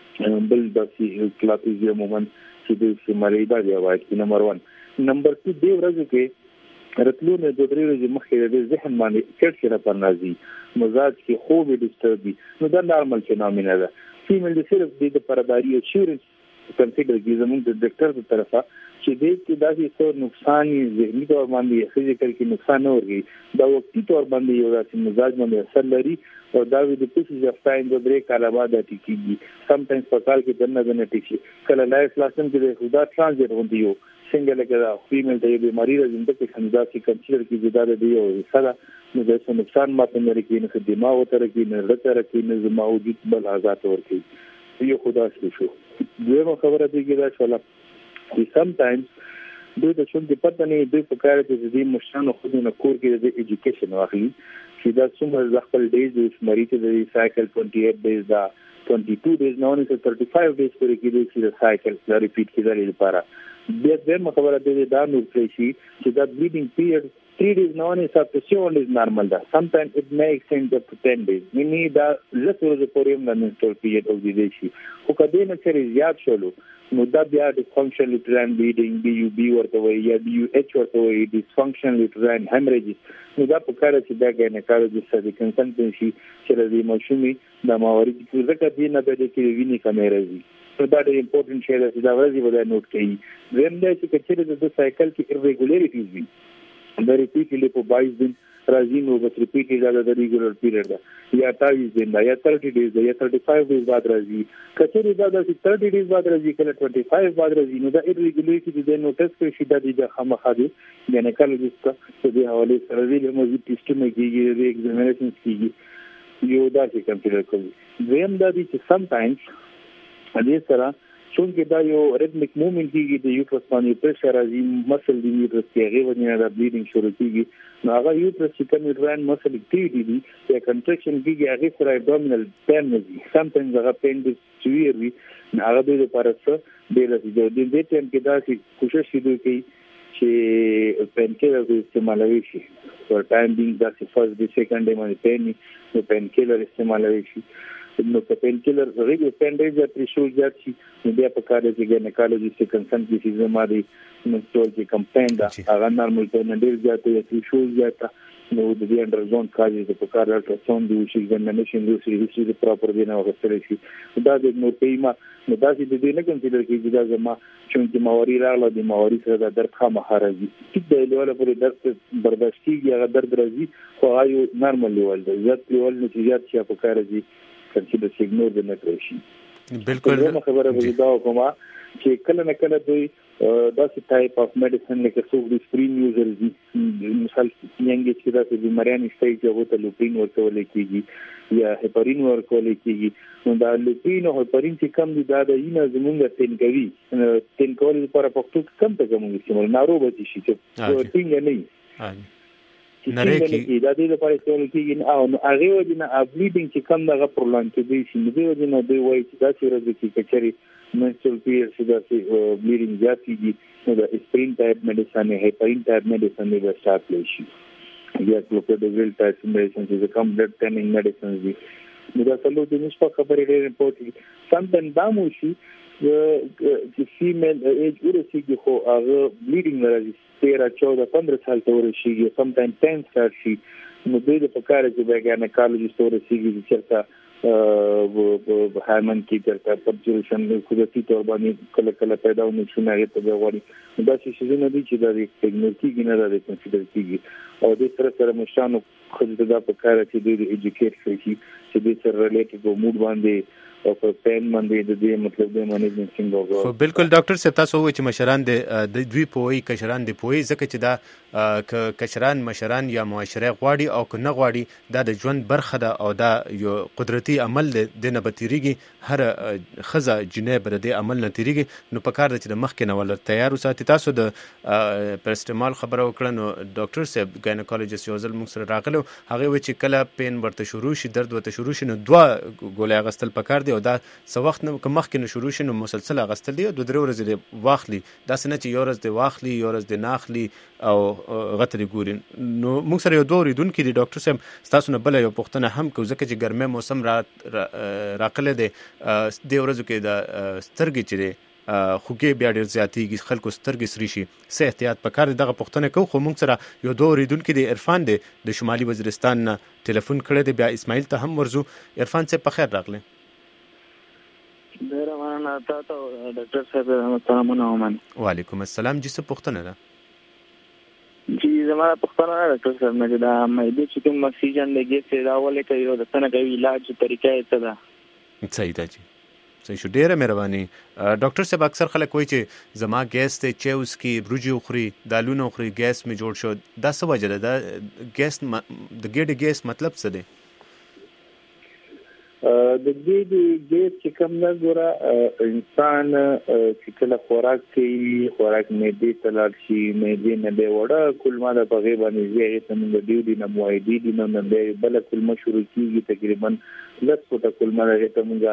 بل د کلاپیزیا مومنت چې د استعمالي دا دی وايي نمبر 1 نمبر 2 دی ورځ کې راتلو نه د درې ورځې مخکې د ذهن باندې چړچړه پر نازي مزاج کې خوب ډیسټرب نو دا نارمل فینومینا ده فیمیل د صرف د پرداري او شورنس کنسیډر کی زموږ د ډاکټر تر طرفه چې دې کې دا څه نقصان ذهني تور باندې فزیکل کې نقصان نه ورغی دا وختي تور باندې یو داسې مزاج باندې اثر لري او دا د پیسز اف ټایم د بریک علاوه بعد ټیکيږي سم ټایمز په کال کې دنه ټیکي کله لایف لاسن کې د خدا ترانزیت وندي یو څنګه لکه فیمیل د بیماری راځي د خندا کې کنسیډر کې جدا دی او سره نو د څه نقصان ماته نه لري نه دماغ تر کې نه لته کې نه زما وجود بل آزاد ورکي یو خدا شو دویمه خبره دی کې دا شولا چې سم ټایمز دوی د شون د پته نه دوی په کار کې د مشرانو خودونه کور کې د ایجوکیشن واخلي چې دا څومره ځخل ډیز د مریض د سایکل 28 ډیز دا 22 ډیز نه ونه 35 ډیز پورې کې د سایکل دا ریپیټ کیدل لپاره د خبره د دا نو پرشي چې دا بلیډینګ پیریډ 3 days now is sufficient is normal da sometimes it may extend up to 10 days we need the little the porium the menstrual period of the day خو کله نه چې زیات شولو نو دا بیا dysfunctional uterine bleeding DUB ورته وي یا DUH ورته وي dysfunctional uterine hemorrhages نو دا په کار چې دا ګینیکالوجیست د کنسلټنټ شي چې د ماشومې د موارد چې ځکه دی نه بده کې ویني کمې راځي نو دا ډېر امپورټنت شی دی چې دا ورځي ودا نوٹ کړئ زم دا چې کچېره د سایکل کې irregularities وي د ریپیټ په 22 دن راځي نو بس ریپیټ دا د ریګولر پیریډ دا یا 28 دن یا 30 ډیز یا 35 ډیز بعد راځي کچېره دا د 30 ډیز بعد راځي کله 25 بعد راځي نو دا irregularity د نوټس کې شي د خامخا دي ګینیکالوجیست ته د حواله سره د مزید ټیسټونه کیږي د ایگزامینیشن کیږي یو دا چې کمپیوټر کوي زم دا دي چې سم ټایمز دې سره چونکه دا یو ریتمیک موومنت کیږي د یوټرس باندې پریشر راځي مسل دی یوټرس کې هغه ونیا دا بلیډینګ شروع کیږي نو هغه یوټرس چې کوم یوټراین مسل اکټیویټي دي یا کنټریکشن کیږي هغه سره ابډومینل پین دي سم ټایمز هغه پین دي سویر وي هغه د لپاره څه دی د دې ټیم کې دا چې کوشش وکړي چې پین کیلر استعمالوي شي پر ټایم بینګ دا چې فرست دی سیکنډ دی باندې پین نو پین کیلر استعمالوي شي نو پین کیلر ریګو پینډیج یا پریشول جات شي نو بیا په کار کې ګینیکالوجیست کنسلټ کی چې زماري منسترول کې کمپاین دا هغه نارمل پینډیج جات یا پریشول جات نو د دې انډرزون کاږي چې په کار الټراساوند دی شي ایگزامینیشن دی شي د پراپر دی نه وغوښتل شي دا د نو پیما نو دا چې د دې نه کنسیډر کیږي دا زما چې ماوري راغله د ماوري سره د درد خامخا راځي چې د لیول پورې درد برداشت کیږي هغه درد راځي خو هغه نارمل لیول دی ځکه لیول نتیجات چې په کار راځي کنسیډر سیګنور د نټریشن بالکل خبره به دا کومه چې کله نه کله دوی داسې ټایپ اف میډیسن لکه څوک د سپرین یوزر دي مثال څنګه چې دا د بیماریانو سټیج هغه ته لوپین ورکول کېږي یا هپارین ورکول کېږي نو دا لوپین او هپارین چې کم دي دا د اینه زمونږ تنکوي لپاره په پښتو کم ته کوم استعمال ناروغ دي شي چې څنګه نه چې دا د لپاره چې کېږي او هغه وجنه بلیډینګ چې کم دغه پرولان کې دی چې دوی وجنه دوی وایي چې دا چې ورځ کې کچري menstrual period چې دا چې بلیډینګ زیاتېږي نو د اسپرین ټایپ میډیسن هیپارین ټایپ میډیسن دی سٹارټ لشي یا کلوپیډوګریل ټایپ میډیسن چې کوم بلډ ټینینګ میډیسن دي نو دا څلور د نشو خبرې ډېر امپورټنت سم دا مو شي چې فیمیل ایج ورسیږي خو هغه بلیډینګ راځي 13-14-15 سال ته ورسیږي سم ټایم 10 سال شي نو دوی د پکاره چې ګاینیکالوجیست ورسیږي چې چرته هارمون کې ترته پرچورشن قدرتي تور باندې کله کله پیدا ونشي نه ته غوړي دا چې نه دي چې د ټیکنالوژي نه د کنسیډر کیږي او د سره مشانو خدای دا په کار چې د ایجوکیټ شي چې د سره ریلیټډ موډ باندې او په پین باندې د دې مطلب د منیجمنت څنګه خو بالکل ډاکټر صاحب تاسو وایي چې مشران د دوی پوي کشران دی پوي ځکه چې دا کشران مشران یا معاشره غواړي او که نه غواړي دا د ژوند برخه ده او دا یو قدرتي عمل دی د نه بتیریږي هر خزه جنې بر دې عمل نه تیریږي نو په کار د چې د مخ کې نو ول تیار وساتي تاسو د پرستمال خبره وکړه نو ډاکټر صاحب ګاینیکالوجیست یو ځل موږ سره راغلو هغه و چې کله پین ورته شروع شي درد ورته شروع شي نو دوه ګولې غستل پکار او دا څو وخت نه کوم مخکې نه شروع شنو مسلسل غستل دی 2-3 ورځې واخلي دا څنګه چې یو ورځ دی واخلي یو ورځ دی ناخلي او غتري ګوري نو موږ سره یو دوه ریدون کې دی ډاکټر صاحب تاسو نه بل یو پوښتنه هم کو ځکه چې ګرمه موسم راقله دی د ورځو کې د سترګې چې دی خوګي بیا ډیر زیاتېږي خلکو سترګې سری شي سه احتیاط پکار دغه پوښتنه کو خو موږ سره یو دوه ریدون کې دی عرفان دی د شمالي وزیرستان نه ټلیفون کړی دی بیا اسماعیل ته هم ورزو عرفان صاحب په خیر راغله ډیر مننه تاسو ډاکټر صاحب السلام وعلیکم السلام جی څه پوښتنه ده جی زما پوښتنه ده ډاکټر صاحب مې دا مې چې کوم اکسیجن لګي چې راولې کوي او د څنګه کوي علاج طریقې څه ده صحیح ده جی صحیح شو ډیره مهرباني ډاکټر صاحب اکثر خلک وایي چې زما ګیس ته چوس کې بروجي خوري دالونه خوري ګیس می جوړ شو دا څه وجه ده ګیس د ګډ ګیس مطلب څه دی د دې ګیس چې کوم نه ګوره انسان چې کله خوراک کوي خوراک معدې ته لاړ شي معدې نه به وړه کولمه د بغي باندې زیږي څنګه ډیوډي نه موایدي دي نه به بل کولمه شروع کیږي تقریبا لږ څه کولمه راځي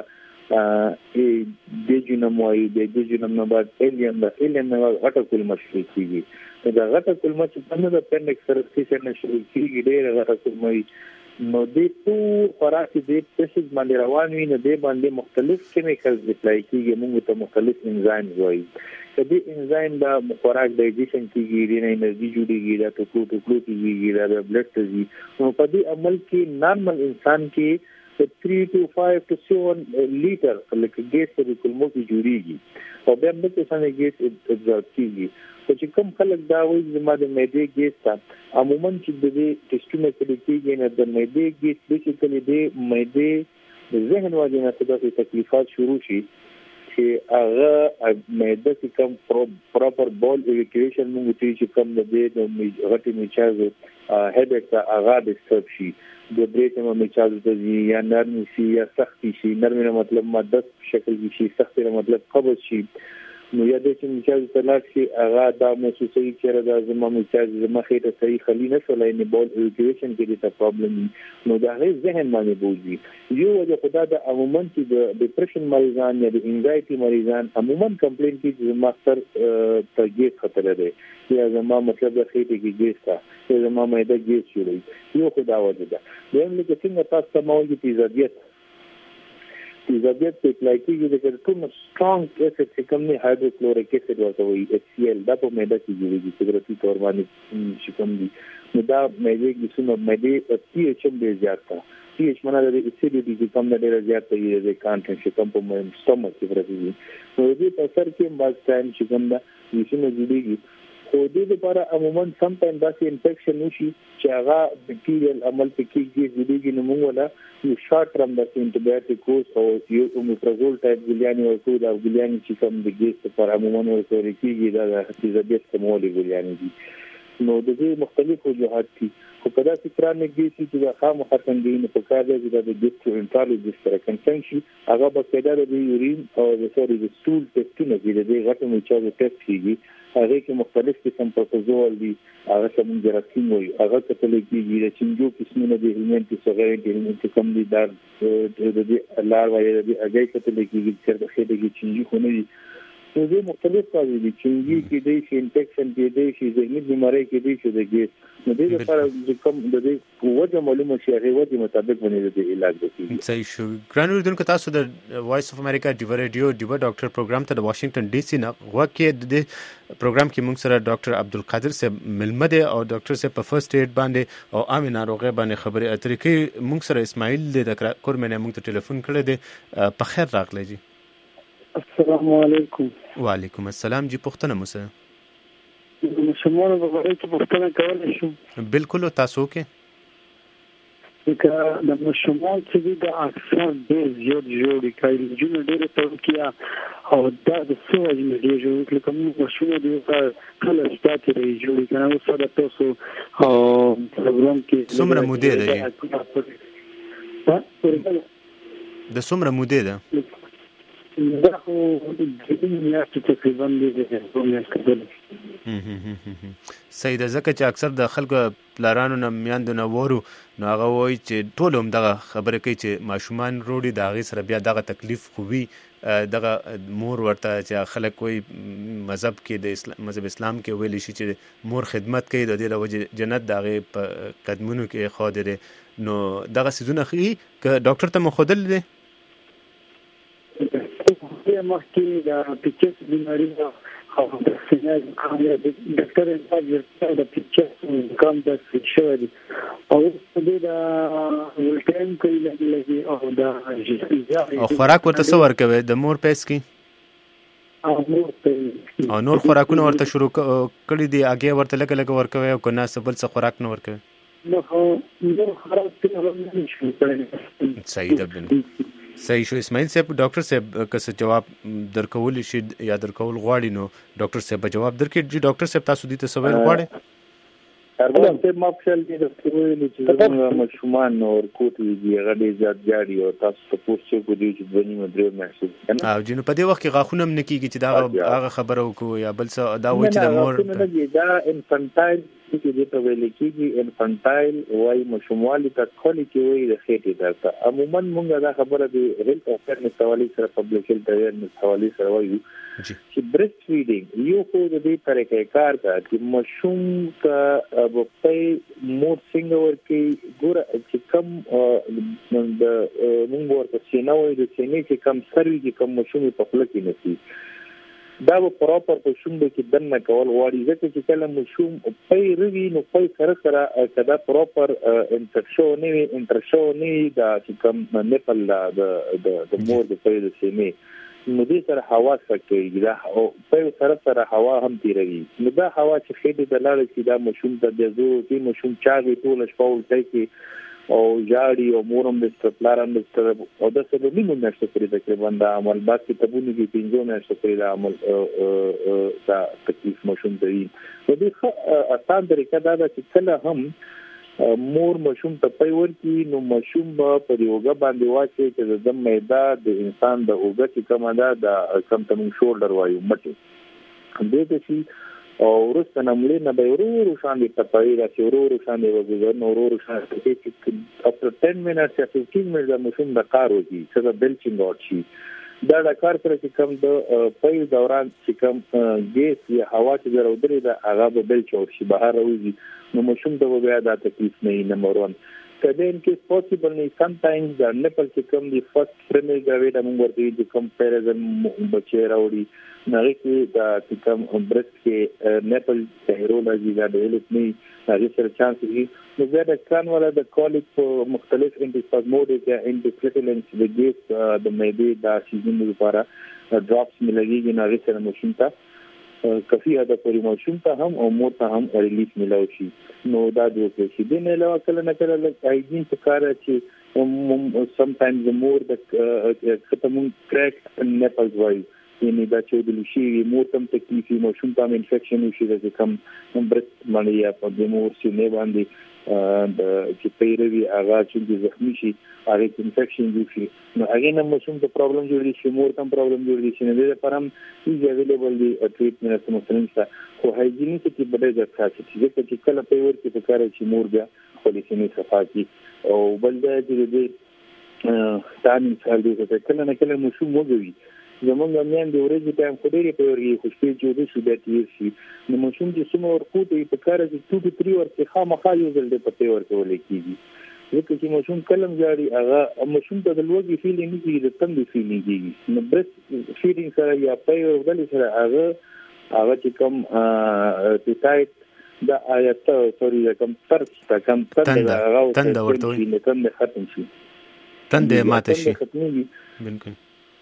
څنګه د جنوم موایدي د جنوم نه بعد الین نه غټه کولمه شروع کیږي دا غټه کولمه چې څنګه د پندکس سره څه شروع کیږي ډیره غټه کولمه نو د ټول خوراک د پروسس باندې روان وي نو د باندې مختلف کیمیکلز اپلای کیږي موږ ته مختلف انزایم وایي کدي انزایم دا خوراک ډایجیشن کیږي د انرژي جوړیږي دا ټوکړو کیږي دا بلډ تزي نو په دې عمل کې نارمل انسان کې 3 to 5 to 7 لیټر لکه ګیس په کولمو کې جوړیږي او بیا موږ څنګه ګیس ابزورب کیږي چې کوم خلک دا وایي زما د معدې ګیس ته عموما چې د دې ټیسټونه کېږي نه د معدې ګیس بیسیکلی د معدې د ذهن واجب نه څه تکلیفات شروع شي چې هغه معده چې کوم پراپر بول ایویکیویشن موږ چې کوم د دې غټي میچاز هډیک هغه ډیسټرب شي د برېټ میچاز د یا نرم شي یا سخت شي نرم مطلب ماده شکل شي سخت مطلب قبض شي نو یا د چې میچاز تلاک شي هغه دا محسوسي چې دا زما میچاز زما خېټه صحیح خلی نه شولای نه بول ایویکیویشن کې د پرابلم نو دا هي ذهن باندې بوزي یو وجه خدا د عموما چې د ډیپریشن مریضان یا د انزایټي مریضان عموما کمپلین کې زما سر تګي خطر ده یا زما مطلب د خېټه کې ګیس تا یا زما معده ګیس شوړي یو خدا وجه ده دیم لکه څنګه تاسو موجود تیزابیت په اپلای کېږي د کوم سترونګ اسید چې کوم نه هایدروکلوریک اسید ورته وایي HCl دا په معده کې جوړیږي قدرتي تور باندې چې کوم دي نو دا معده کې څنګه معده پی ایچ هم ډیر زیات تا پی ایچ معنی د اسیډیټي چې کوم ډیر زیات دی د کانټنټ چې کوم په سټمک کې راځي نو دې په سر کې باز ټایم چې کوم دا یې جوړیږي خو دې لپاره عموما سم ټایم داسې انفیکشن وشي چې هغه بکټیریل عمل پکې کېږي نو موږ ولا یو شارټ ټرم د انټي کورس او یو اومیپرازول ټایپ ګلیاني ورکو دا ګلیاني چې کوم د ګیس لپاره عموما ورکول کېږي دا د تیزابیت کمولي ګلیاني دي نو د دې مختلف وجوهات دي خو په داسې کرانه کې چې د خامخا څنګه په کار دی چې د ګیسټرونټرالوجیست سره کنسلټ شي هغه به کېدای د یورین او د سوري د سټول ټیسټونه دي د غټو میچارو ټیسټ کیږي هغه کې مختلف قسم پروتوزول دي هغه کوم جراثیم وي هغه کتل کېږي د چنجو قسمونه دي هلمنټ صغیر دي هلمنټ کم دي د دې لار وایي د هغه کتل کېږي چې د خېټه کې چنجي خونه دي نو دې مختلف کارونه دي چنجي کې د انفیکشن کې د شي ذهني بیماری کې د شي د ګیس نو دې لپاره کوم د دې وجه معلومه شي هغه وجه مطابق باندې د علاج وکړي. صحیح شو. ګرانو دونکو تاسو د وایس اف امریکا ډیو ریډیو ډیو ډاکټر پروګرام ته د واشنگټن ډي سي نه وکړه د پروګرام کې موږ سره ډاکټر عبدالقادر صاحب ملمه دي او ډاکټر صاحب په فرست ایډ باندې او عامه ناروغي باندې خبرې اترې کوي. موږ سره اسماعیل د کورمنه موږ ته ټلیفون کړی دی. په خیر راغلی جی. السلام علیکم. وعلیکم السلام جی. پوښتنه مو سره مشمول په اړه کې پوښتنه کولای شو؟ بالکل. تاسو کې د مشمول چې د اکثر ډېر جوړی کوي جون ډېر توکیا او دا د سوج نه ډېر جوړ کوم مشمول دی کله ستاتي دی جوړی کنه او سره تاسو او پروګرام کې څومره موده ده د څومره موده ده دا خو د میاشتې تقریبا دی. صحیح ده. ځکه چې اکثر د خلکو پلارانو نه میاندو نه ورو نو هغه وایي چې ټول هم دغه خبره کوي چې ماشومان روړي د هغې سره بیا دغه تکلیف خو وي دغه مور ورته چې خلک وایي مذهب کې د مذهب اسلام کې ویلی شي چې مور خدمت کوي د دې له وجې جنت د هغې په قدمونو کې ښودی دی. نو دغه څیزونه ښیي که ډاکټر ته مو ښودلی دی مخکې د پیچس بیماري او د سینې ډاکټر انتاج د پیچس کم د شوی دی او د ولټایم کوي لګي او د او خوراک ورته څه ورکوي د مور پیس کې او نور خوراکونه ورته شروع کړي دي هغې ورته لږ لږ ورکوي او که نه څه بل څه خوراک نه ورکوي نور خوراک نه شروع کړي. صحیح ده. صحیح شو. اسماعیل صاحب ډاکټر صاحب که څه جواب درکول شي یا درکول غواړي نو ډاکټر صاحب به جواب درکړي. جی ډاکټر صاحب تاسو دې ته څه ویل غواړئ؟ ارمان ته مفصل دي د ویلو چې زموږ مشومان نور کوټي دي هغه ډېر زیات جاړي او تاسو ته پوښتنه کوي چې ځنی مدرو محسوس کنه او جنو په دې وخت کې غاښونه هم نکېږي چې دا هغه خبره وکړو یا بل څه دا وایي چې د مور دا انفانټایل چې د په ویل کېږي انفانټایل وای مشوموالي ته خولي کې وای د خېټې درته عموما موږ دا خبره د هیلث افیرنس حواله سره پبلک هیلث اویرنس حواله سره وایو چې بریسټ فیډینګ یو خو د دې طریقې کار دا چې مشوم ته په مور څنګه ورکی ګور چې کم د موږ ورته سینوي د سینې چې کم سروي چې کم مشوم په خپل کې نسی دا به پراپر په شوم کې دنه کول غواړي ځکه چې کله مشوم په روي نو په سره سره کدا پراپر انټرشو نه دا چې کم نپل د مور د په سینې نو دې سره هوا سکه دا او په سره سره هوا هم تیروي نو دا هوا چې خېټه د لاړ چې دا مشوم ته د زو چې مشوم چاغي ټول شپه ولټي کې او جاړي او مورم د ستپلارم د ستر او د څه د نیمه نشته پرې تقریبا دا عمل باقي تبونه کې پینځو نشته پرې دا عمل دا تکلیف مشوم دی نو دې آسان طریقه دا چې کله هم مور مشوم ته پي ورکی نو مشوم په یوګه باندې واچي چې د معده د انسان د اوګه چې کومه ده د کمتمن شولډر وایو مټي دې چې او ورسته نملې نه به ورو شان دي پټای را چې ورو شان دي وګورئ نو ورو شان دي چې after 10 minutes یا 15 minutes د مشوم د کار وږي چې د بلچینګ اوټ شي دا د کار سره چې کوم د پي دوران چې کوم ګیس یا هوا چې درودري دا هغه به بلچ اوټ شي بهر راوځي نو مشوم ته بیا دا تکلیف نه نمبر 1 کله ان کې پوسیبل نه سم ټایمز د نپل چې کوم دی فرست پرمل ګراویډ موږ ورته د کمپیریزن بچی راوړي نه کې دا چې کوم برست کې نپل هیرولوژي دا ډیولپ نه هغه سره چانس دی نو بیا د کان ولا د کالیک په مختلف انټیسپازموډیک یا انټیفلیټلنس د ګیس د معدې دا سیزن لپاره ډراپس ملګریږي نه هغه سره مشوم ته کافي هدا پوری مشوم ته هم او مور ته هم ریلیف ملو شي نو دا د وکړي چې د نه علاوه کله نه کله لکه هایجین په کار چې سم ټایمز مور د ختمون کریک نپلز وای یعنی دا چې د لشي مور تم تکلیفي مشوم تام انفیکشن وشي د کم برست باندې یا په د مور سینې باندې د چې پیروي هغه چې زخمی شي هغه انفیکشن وشي نو هغه نه مشوم ته پرابلم جوړي شي مور تم پرابلم جوړي شي نه د پرم ایز اویلیبل دی ټریټمنټ مثلا خو هایجینیک کې بدای د خاصه چې کله په ور کې کار چې مور بیا خپل سینې صفاقي او بل دا چې تان مثال دی چې کله نه کله مشوم وګوي زمونږ میان د ورځې ټایم خو ډېرې په ورګي خوشبې چې د شو د تیر شي نو مشوم چې سم ورکوټي په کار چې 2-3 ورځې خامخا یو ځل د پته ورکول کیږي ځکه چې مشوم کلم جاري هغه مشوم ته د لوګي فیلینګ کیږي د تم د فیلینګ کیږي نو برست فیډینګ سره یا په ورګل سره هغه چې کوم ټایټ د آیت سوري کوم ترس کم تند ورته وي تند ختم شي تند ماته شي بالکل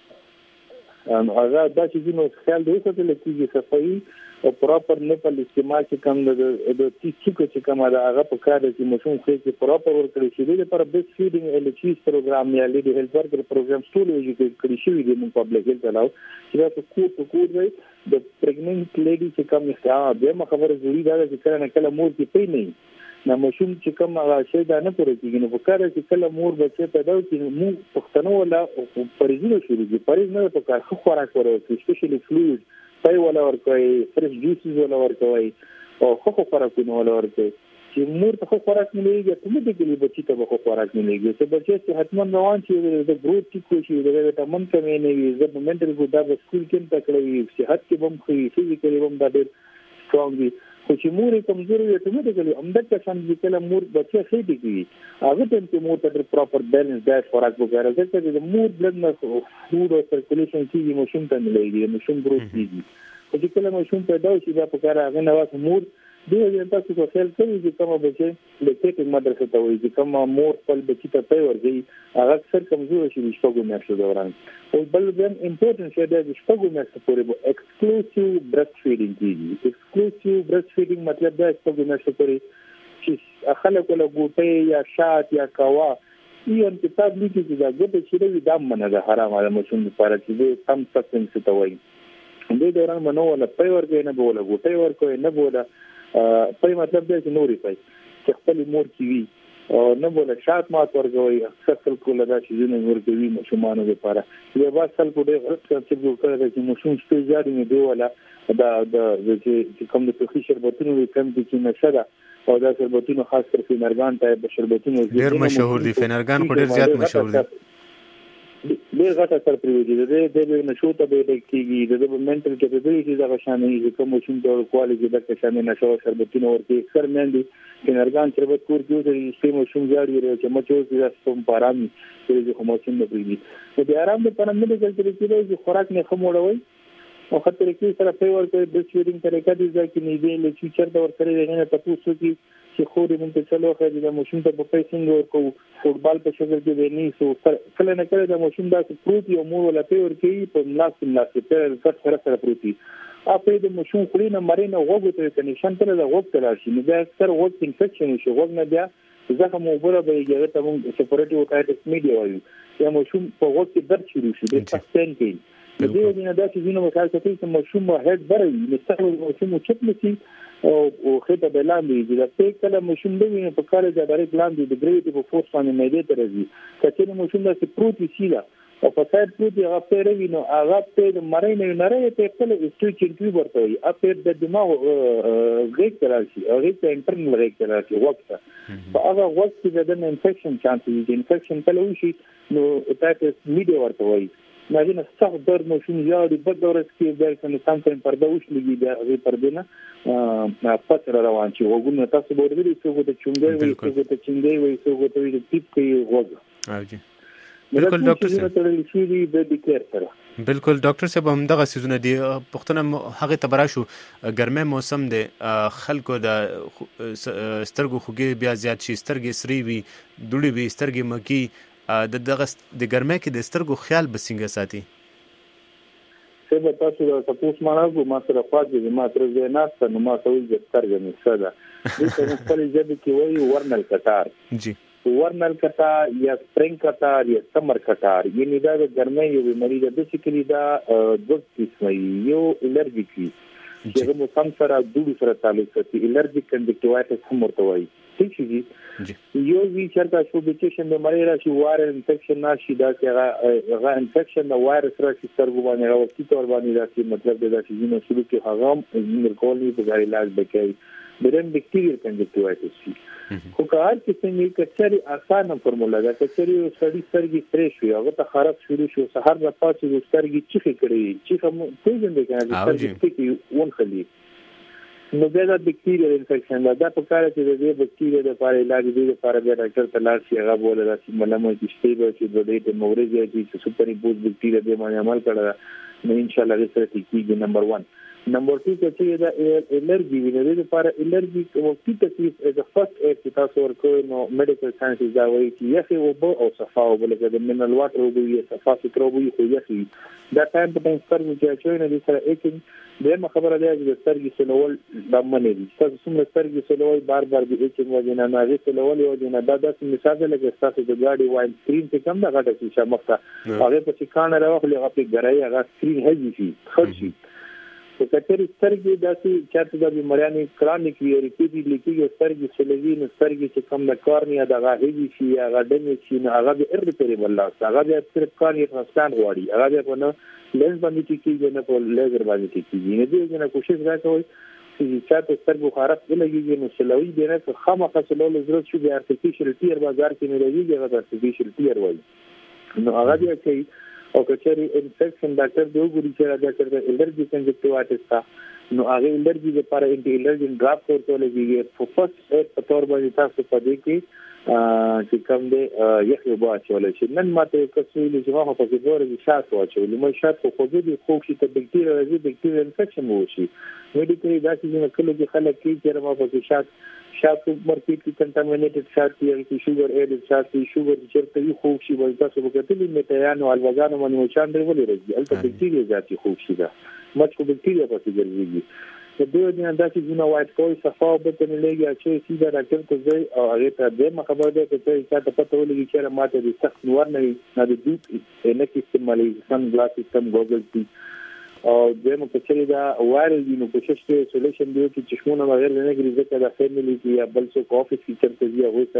هغه دا چې نو خیال دی چې صفائی او پراپر نیپل استعمال چې کوم د تیڅکو چې کوم هغه په کار کې مشون خو چې پراپر ورکړي شي د پر بیس فیډینګ الچیز پروګرام یا لیډ هیلث ورکر پروګرام ټول یو کړی شي د مون پبلک هیلث علاوه چې په کوډ وي د پریګننت لیډي چې کوم استعمال به خبره ضروري ده چې کله نه کله مور کې پي نه نو مشوم چې کوم هغه شی دا نه پوره کیږي نو په کار چې کله مور بچي پیدا وکړي مو پښتنو ولا پریزونه شروع دي پریز نه په کار خو خوراک ورکړي سپیشلی فلوید پای ولا ورکوي فرش جوسز ولا ورکوي او خو خوراکونه ولا ورکوي چې مور ته خوراک نه لګي ته دې کې بچي ته خو خوراک نه لګي چې بچي چې حتما روان شي د ګروث ټیکو شي د وټامین کمی نه وي د منټل ګوډا د سکول کې تکړه صحت کې بم خو فزیکلی بم د ډېر سترونګ دي خو چې مور کمزوري وي ته دې همدغه څنګه چې کله مور بچي خې دي هغه ته چې مور ته پراپر بیلنس ډایټ خوراک وکړي ځکه چې مور بلډ نه فود او سرکولیشن کې مشوم ته ملایږي مشوم ګروث کیږي خو چې کله مشوم پیدا شي دا په کار هغه نه واسه مور دغه تاسو کو خیال کوي چې کوم بچي د کېټ مدرسې ته وایي چې کوم مور خپل بچي ته پي ورګي هغه اکثر کمزوري شي د شپږو میاشتو دوران او بل ډېر امپورټنت شی د شپږو میاشتو پورې به ایکسکلوسیو برست فیډینګ کیږي ایکسکلوسیو برست فیډینګ مطلب دا شپږو میاشتو پورې چې خلک له ګوتې یا شات یا کوا یو کتاب لیکي چې دا ګوتې چې دا منه ده حرامه ده مشون لپاره چې کم سبستنس ته وایي د دوران منو ولا پي ورګي نه بوله ګوتې ورکوي نه بوله په مطلب دا چې نوري پي چې خپل مور کی وی او نه بوله شات مات ورګوي اکثر کله دا چې نه ورګوي مشمانو لپاره یو باسل کو ډېر چې ګوکړه چې مشوم ستې جاري نه دی ولا دا چې کوم د توخي شربتونو کم دي چې نشدا او دا شربتونو خاص کر فینرګان ته شربتونو ډېر مشهور دي فینرګان کو ډېر زیات مشهور دي ډېر غټه سر پریوږي د نشو ته به کېږي د منټل کیپابیلیټي دا شامل کوم چې د کوالټي د شامل نشو شربتونه ورته اکثر مېندې فینرګان شربت کور کې د سیمو شوم جاری لري چې مچو د سپم پارامي چې کوم څه نه پریږي د آرام لپاره مېډیکل طریقې د خوراک نه خموړوي او خاطر کې سره پیور کوي د شیرینګ طریقې دي چې نه دی له چې چرته ورته نه تاسو چې خو دې مونږ ته چلو خو د مشوم ته په پیسنګ ورکو فوټبال په شکل کې ونی سو کله نه کله د مشوم دا پروتي او مور ولا پیور کوي په ملاس په کټ سره پروتي اپې د مشوم خلینو مرینه وګو ته کنيشن ته د وګ تل شي نو دا اکثر وګ انفیکشن شي وګ نه بیا زخم وګړه به یې ته مونږ سپورټیو کایټس میډیا وایو یا مشوم په وګ کې درد شروع شي د پاکستان کې د دې نه دا چې زینو مخال کوي چې مشوم هډ بري مستقل مشوم چپ نشي او خېټه بلاندې چې دا کله مشوم دی په کار د ډایرکټ لاندې د ګریویټي په فورس باندې مېده ته راځي کله مشوم د پروتي سیلا او په ساید پروتي هغه پیروي نو هغه په د مړینې نړۍ ته خپل استوچ انټری ورته وي اپ د دماغ غیږ تراشي او غیږ ته انټرنل غیږ تراشي وخت په هغه وخت کې د انفیکشن چانس دي انفیکشن کله وشي نو تاسو میډیا ورته وي ماجنه سخت درد مشوم یاري په دورس کې د کنه سم پرده وشلږي د غي پردنه پاتره روان شي وګونه تاسو ورته څه د چونګي وي څه د چنګي وي څه د وی د ټیپ کې وګ اوجه بالکل ډاکټر صاحب بالکل ډاکټر صاحب هم دغه سيزونه دي پښتنه هغه تبرا شو ګرمه موسم دی خلکو د سترګو خوږي بیا زیات شي سترګې سری وي دوړي وي سترګې مکی د دغه د ګرمه کې د سترګو خیال بسنګ ساتي څه به تاسو د تاسو مانغو ما سره پاتې ما تر دې ناست نو ما ته وځ سترګې مې ساده دې په خپل ځای کې وایي ورنل کټار جی ورنل کټار یا سپرینګ کټار یا سمر کټار یعنی دا د ګرمۍ یو بیماری ده چې کلی دا دوه قسمه یو الرجیک وي چې موسم سره دوه سره تعلق لري الرجیک کنجکټیوایټس هم ورته وایي ٹھیک شي یو وی چرته شو بیچشن د مریض شي وایرل انفیکشن ناشي دا چې هغه انفیکشن د وایرس راځي سترګو باندې راوځي تور باندې راځي مطلب دا چې نو شروع کې هغه مرکولي په غیر علاج بکای برن بیکټیریل کنجکټیوایټس شي خو کار چې څنګه کچري اسانه فرموله ده کچري سړی سترګې فرش وي هغه ته خراب شروع شو سحر د پاتې د سترګې چیخې کړي چې کوم څه دې کنه سترګې کې ون خلی نو دا بیکټیریل انفیکشن دا په کار چې د دې بیکټیریا د لپاره علاج دی لپاره بیا ډاکټر ته لاړ شي هغه بوله چې ملمه چې سټیبل چې د دې مورز چې سپری بوز بیکټیریا به باندې عمل کړه نو ان شاء الله رسره کیږي نمبر 1 نمبر 2 چې دا الرجی ویني د لپاره الرجی او کی تکلیف از فرست ایډ چې تاسو ورکوي نو میډیکل ساينس دا وایي چې یخي او صفا او بل د منرال واټر او د صفا سترو وي خو یخي دا ټایم په ټایم سترګې چې اچوي نه د سره اکینګ دغه خبره ده چې سترګې سلول د منې دي تاسو څومره سترګې سلول بار بار د اکینګ وجه نه نه سلول یو دینه دا د مثال لکه تاسو د ګاډي واین سکرین ته کم دا غټه شیشه مخته هغه په څکانه راوخلي هغه په ګرای هغه سکرین هجی شي خرشي په کتري سترګې داسې چاته د بیماریانو کرونیک وی ریپیټډ لیکي سترګې سلوي نو سترګې چې کم د کارنیا د هغه شي هغه دمه شي نو هغه به ارریپیریبل لاس هغه به صرف کارنیا ترانسپلانت غواړي هغه په نو لنز باندې کیږي نه په لیزر باندې کیږي نه دی نه کوشش راکوي چې چاته سترګو خراب لګیږي نو سلوي دی نه خامخا سلول ضرورت شي د ارتفیشل ټیر بازار کې نه لګیږي هغه ارتفیشل ټیر وایي نو هغه دی چې او کچري انفیکشن ډاکټر دی وګوري چې ډاکټر د الرجی کنجکټیوایټس تا نو هغه الرجی لپاره انټي الرجن ډراپ ورته لګیږي په فرست ایډ په تور باندې تاسو په دې کې چې کوم دی یخي وبا چول شي نن ماته کسویل چې ما په کې ورته شات واچول مې شات خو دې خو چې ته بیکټیریا راځي بیکټیریا انفیکشن وشي میډیکلی دا چې کله کې خلک کې چې ما په کې شات مارکیټ کې کنټامینیټډ شات یا شوګر ایډ شات شوګر چیرته یو خو شي ولې تاسو وکړئ میټایانو الوزانو باندې وچاندې ولې راځي البته بیکټیریا ذاتي خو شي دا مچ کو بیکټیریا پاتې ګرځي په دې ډول دا چې جنا وایټ کوي صفا به ته لګي چې سیده ډاکټر ته ځي او هغه ته د خبر ده چې تاسو پته ولګي چې ماته د سخت نور نه د دوی نه کې استعمالي سن ګلاس سیستم ګوګل پی او دمو په چې دا وایرل دی نو کوشش کوي سولوشن دی چې چشمونه بغیر نه ګرځي ځکه دا فیملی کې یا بل څه کافي فیچر ته دی هغه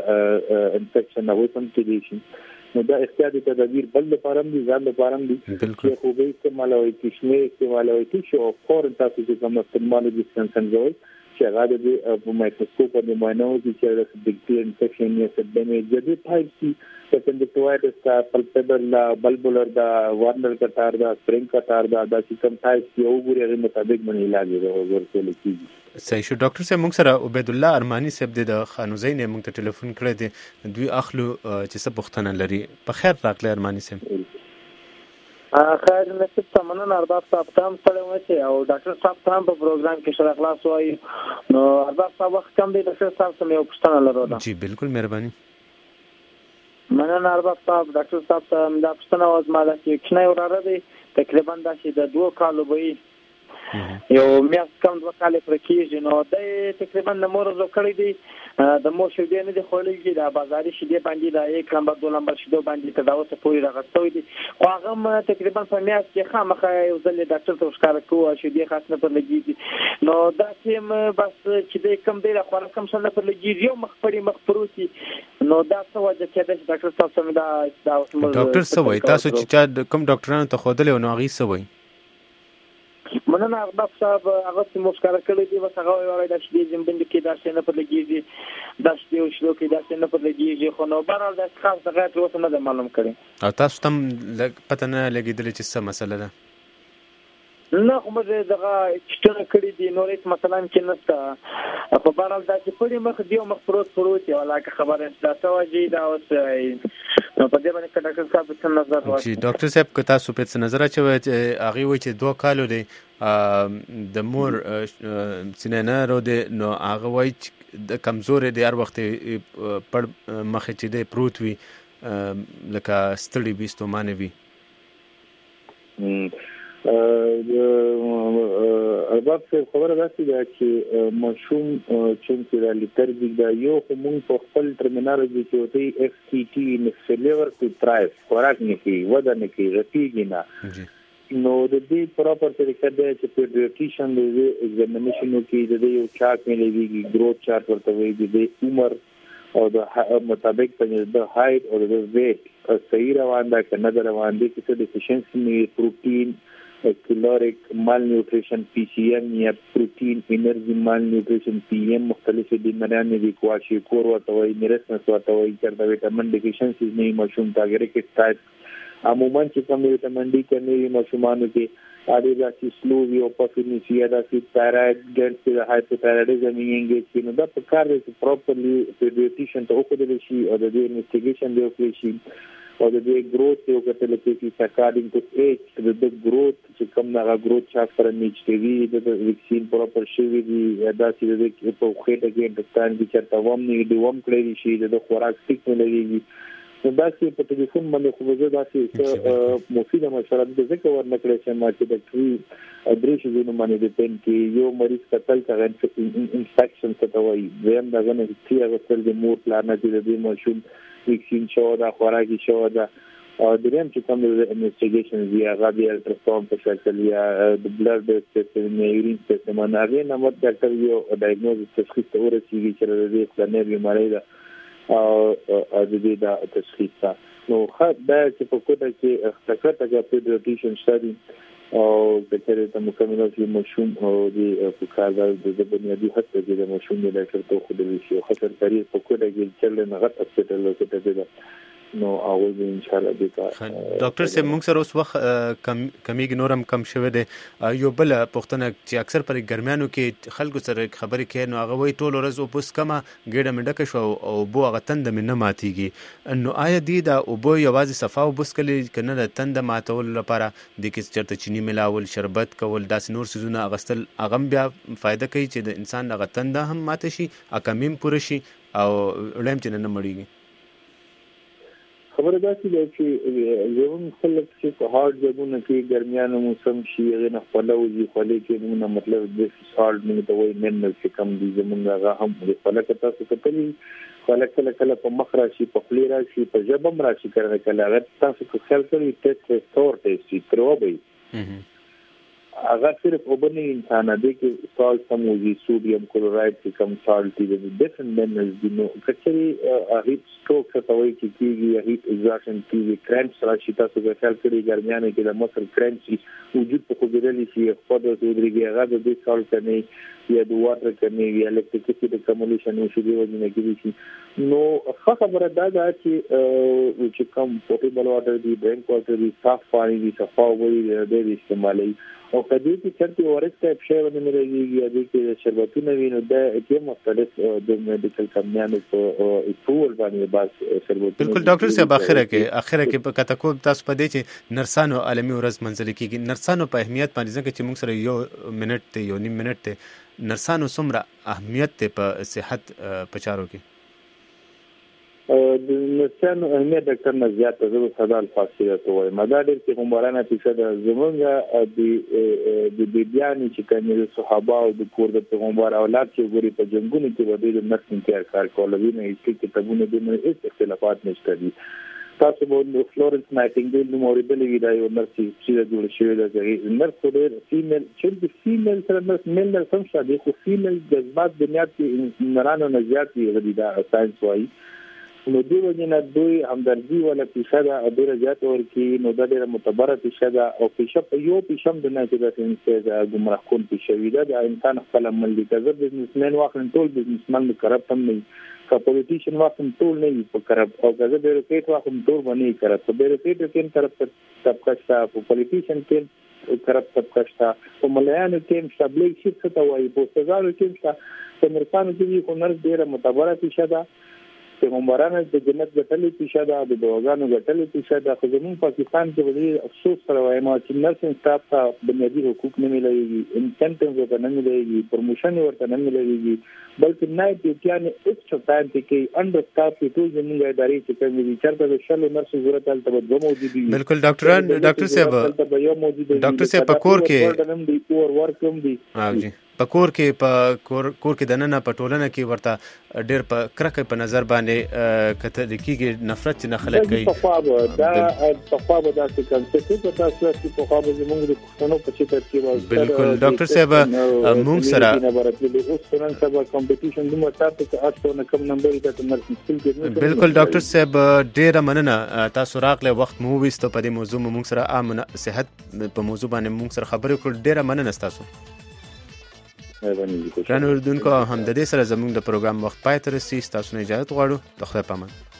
سره انفیکشن او کمپلیکیشن نو دا احتیاطي تدابیر بل لپاره دي ځان لپاره دي چې خو به استعمالوي کشمه استعمالوي چې او فورن تاسو چې کوم استعمال دي څنګه چې هغه د مایکروسکوپ باندې معاینه وکړي چې د بیکټیریا انفیکشن یا څه د جدي ټایپ سي کنجکټیوایټس کا پلپبل بلبولر دا وارنر کټار دا سپرینګ کټار دا چې کوم ټایپ سي او ګوري هغه مطابق باندې علاج ورکول کیږي صحیح شو ډاکټر صاحب موږ سره عبید الله ارمانی صاحب د خانوزین موږ ته ټلیفون کړی دی دوی اخلو چې څه پوښتنه لري په خیر راغلی ارمانی صاحب خیر نصیب تمنن ارباب صاحب تام سره وچه او ډاکټر صاحب تام په پروګرام کې شرح خلاص وایي نو ارباب صاحب وخت کم دی ډاکټر صاحب سم یو پوښتنه لرو جی بالکل مهرباني مننه ارباب صاحب ډاکټر صاحب ته دا پوښتنه وځه ماده چې کښنه وراره دی تقریبا دا چې د 2 کالو به یو میاس کم 2 کال پر کېږي نو د تقریبا د مور زو کړی دی د مور شو دی نه دی خولېږي د بازاري شیدې باندې د 1 نمبر 2 نمبر شیدو باندې تداوسه پوری راغستوي دي خو هغه تقریبا په میاس کې خامخا یو ځل ډاکټر ته ښکار کوو شیدې خاص نه پر لګیږي نو دا چې بس چې د کم دی خو کم څه نه پر لګیږي یو مخ پروتي نو دا څه وجه کې د ډاکټر صاحب سم دا ډاکټر سوي تاسو چې کوم ډاکټرانو ته خودل نو هغه سوي مننه ارباب صاحب هغه چې مشکل کړی دی وسه هغه وایي دا چې زمبند کې دا څه نه پر لګیږي دا چې شلو کې دا څه نه پر لګیږي خو نو بهر دا خاص دغه تر اوسه نه معلوم کړي او تاسو تم پته نه لګیدل چې څه مسله ده نه خو مې دغه چټنه کړی دی نو هیڅ مثلا کې نشته په بهر دا چې پړې مخ دی مخ پروت دی ولاکه خبره ده توجه دا اوس نو په دې باندې ډاکټر صاحب څه نظر واچي ډاکټر صاحب که تاسو په څه نظر اچوي هغه وایي چې 2 کالو دی د مور سینه رو دی نو هغه وایي د کمزوري دی هر وخت پړ مخ چې دی پروت وي لکه ستړي وي ستومانه وي ارباب څه خبره ده چې مشوم چې د لیټرجی د یو کوم په خپل ټرمینالوژي کې وته اف ټي ټي نسلیور ټو ترایف خوراک نه کی ودا نه کی رپیږي نه نو د دې پراپر طریقه ده چې پیډیاټریشن د ایگزامینیشن کې د یو چارت مليږي گروث چارت ورته وایي د عمر او د مطابق د هایټ او د ویټ صحیح روان ده کنه د روان دي چې د ډیفیشنسي پروتین کیلوریک مال نیوټریشن پی سی ایم یا پروتین انرژي مال نیوټریشن پی ایم مختلفې بیماریانې دي کواشي کور ورته وایي نیرسنس ورته وایي چې د وټامین ډیفیشنسي نه مشوم تاګره کې ټایپ عموما چې کوم وټامین ډي کې مشومانو کې اړیدا چې سلو وی او پافینیسیا د تایراید ګډ د هایپوتایرایډزم انګیج کینو دا په کار دی چې پراپرلی پیډیاټریشن ته وکړل شي او د دې انویسټیګیشن دی وکړي شي او د دې گروث یو کتل کې اکارډینګ ټو ایج د گروث چې کوم نه گروث چا سره میچ کوي د ویکسین پراپر شي وي دا چې د په خېټه کې انډستان کې چرته ووم نه دی ووم کړی شي د خوراک سټیک نه لګي دا چې په ټلیفون باندې خو زه دا چې مفیده مشوره د ذکر ورنکړې چې ما چې د ټری درې شنو باندې د پین کې یو مریض قتل کړي انفیکشن څه وایي زم دا غنه چې هغه تل د مور پلان نه دی د مشوم ویکسین شو دا خوراکي شو دا او دریم چې کوم د انویسټیګیشن وی هغه د الټراساوند په شکل یا د بلډ سیستم یا یورین سیستم نه هغه نه مت ډاکټر یو ډایګنوز تشخیص ته ورسیږي چې د دې پلانې بیماری ده او د دې د تشخیص نو خاص دا چې په کوټه کې تکړه د پیډیاټریشن شادي او د کېره د مکمل شي مشوم او د فکر د بنیادی حق د مشوم د ډاکټر ته خو د ویشو خطر کاری په کوټه کې چې نه غټ هسپټل کې ده نو اول به ان شاء الله د ډاکټر سه موږ سره اوس وخت کمیږي نورم کم شوه دی یو بل پښتنه چې اکثر پر ګرمیانو کې خلکو سره خبرې کوي نو هغه وی ټول ورځ او پوس کما ګډه منډه شو او بو هغه تند من نه ماتيږي نو آیا دی دا او بو یوازې صفا او بوس کلی کنه د تند ماتول لپاره د کې چرته چینی ملاول شربت کول داس نور سيزونه اغستل اغم بیا فائدہ کوي چې د انسان هغه تند هم مات شي اکمیم پوره شي او لم چې نه مړیږي خبره ده چې زمون خلک چې په هارد ځګونه کې ګرمیانو موسم شي غنه خپلوږي خلک کې نو مطلب د سالټ نه د وای منل چې کم دي زمونږ هغه هم د خلک تاسو کتلی خلک کله په مخ راشي په خلی راشي په جبم راشي کله هغه تاسو کو خیال کړئ ټیسټ ریسټور ټیسټ پروبي هغه صرف وبني انسان دی کې سالټ سم وږي سوډیم کلورایډ چې کم سالټ دي د ډیفرنٹ منرلز دي نو کچري هیټ سټروک څه وایي چې کیږي هیټ ایگزاشن کیږي کرامپس راشي تاسو به خیال کړئ ګرمیانه کې د مسل کرامپس وجود په خوګرلي شي په د دوی هغه د دې سالټ کني یا د واټر کني یا الکتریسيټي د کمولیشن او شی دی وځنه کیږي شي نو خبره دا ده چې کوم پوټیبل واټر دی ډرینک واټر دی صاف پانی دی صفا وایي د استعمالي او کدی چې چرته ورسته شی ونه مليږي یا د کې شربتونه وینو د کې مختلف د میډیکل کمپنیانو په اپروول باندې باس شربتونه بالکل ډاکټر صاحب اخره کې په کته کو تاسو په دې چې نرسانو عالمي ورځ منځل کیږي نرسانو په اهمیت باندې ځکه چې موږ سره یو منټ ته یو نیم منټ ته نرسانو څومره اهمیت ته په صحت پچارو کې د نرسانو اهمیت ډاکټر نه زیاته زو صدا الفاصله ته وای مداریر کې همبارانه فیصد زمونږ د بیبيانو چې کني د صحابه او د کور د پیغمبر اولاد چې ګوري په جنگونو کې ودی د نرسینګ کیر کار کولوي نه هیڅ کتابونه د هیڅ اختلافات نشته دي تاسو به فلورنس نایټینګیل نو اوریدلې وی دا یو نرس چې جوړ شوی دی نرس ډېر فیمیل چې فیمیل سره نرس میل نرس هم شته خو فیمیل جذبات بنیاد کې نرانو نه زیات دی دا ساينس وایي نو دی وجنه دوی همدردی ولا پیشاده ډیره زیات ورکی نو دا ډیره معتبره پیشاده او پیشه په یو پیشم د نه چې د انسان ګمراه کول پیشوي دا د انسان خپل عمل دي که بزنسمن واخلن ټول بزنسمن کرپټ هم نه که پولیټیشن واخلن ټول نه په کرپټ او که بیروکریټ واخلن ټول باندې کرپټ په بیروکریټ کې کرپټ طبقه شته په پولیټیشن کې کرپټ طبقه شته په مليانو کې شابلې شي څه ته وایي په سزارو کې شته په مرکانو کې خو نر ډیره معتبره پیشاده پیغمبرانو د جنت ګټلې پیښه ده د دعاګانو ګټلې پیښه ده خو زموږ پاکستان کې ولې افسوس سره وایم چې نرسنګ سټاف ته بنیادي حقوق نه ملایږي انسنټیوز ورته نه ملایږي پروموشن ورته نه ملایږي بلکې نه پیټیان ایکسټرا ټایم کې انډر سټاف کې ټول زموږ ادارې چې کوم دي چرته د شلو نرسو ضرورت تل به موجود دي بالکل ډاکټر صاحب پکور کې اور ورکم دي جی پکور کې د نن په ټولنه کې ورته ډېر په کرکه په نظر باندې کته د کیږي نفرت نه خلک کوي په خوا دا څه کنسپټ په تاسو کې په خوا به موږ د پښتنو په چتر کې بالکل ډاکټر صاحب موږ سره اوس څنګه سبا کمپټیشن دومره تاسو ته اټو کم نمبر ته نرسنګ سکول کې بالکل ډاکټر صاحب ډېر مننه تاسو راغله وخت مو وست په دې موضوع موږ سره عام صحت په موضوع باندې موږ سره خبرې کړو ډېر مننه تاسو ګران اوریدونکو هم د دې سره زموږ د پروګرام وخت پای ته رسیدي تاسو نه اجازه غواړو د خدای په امان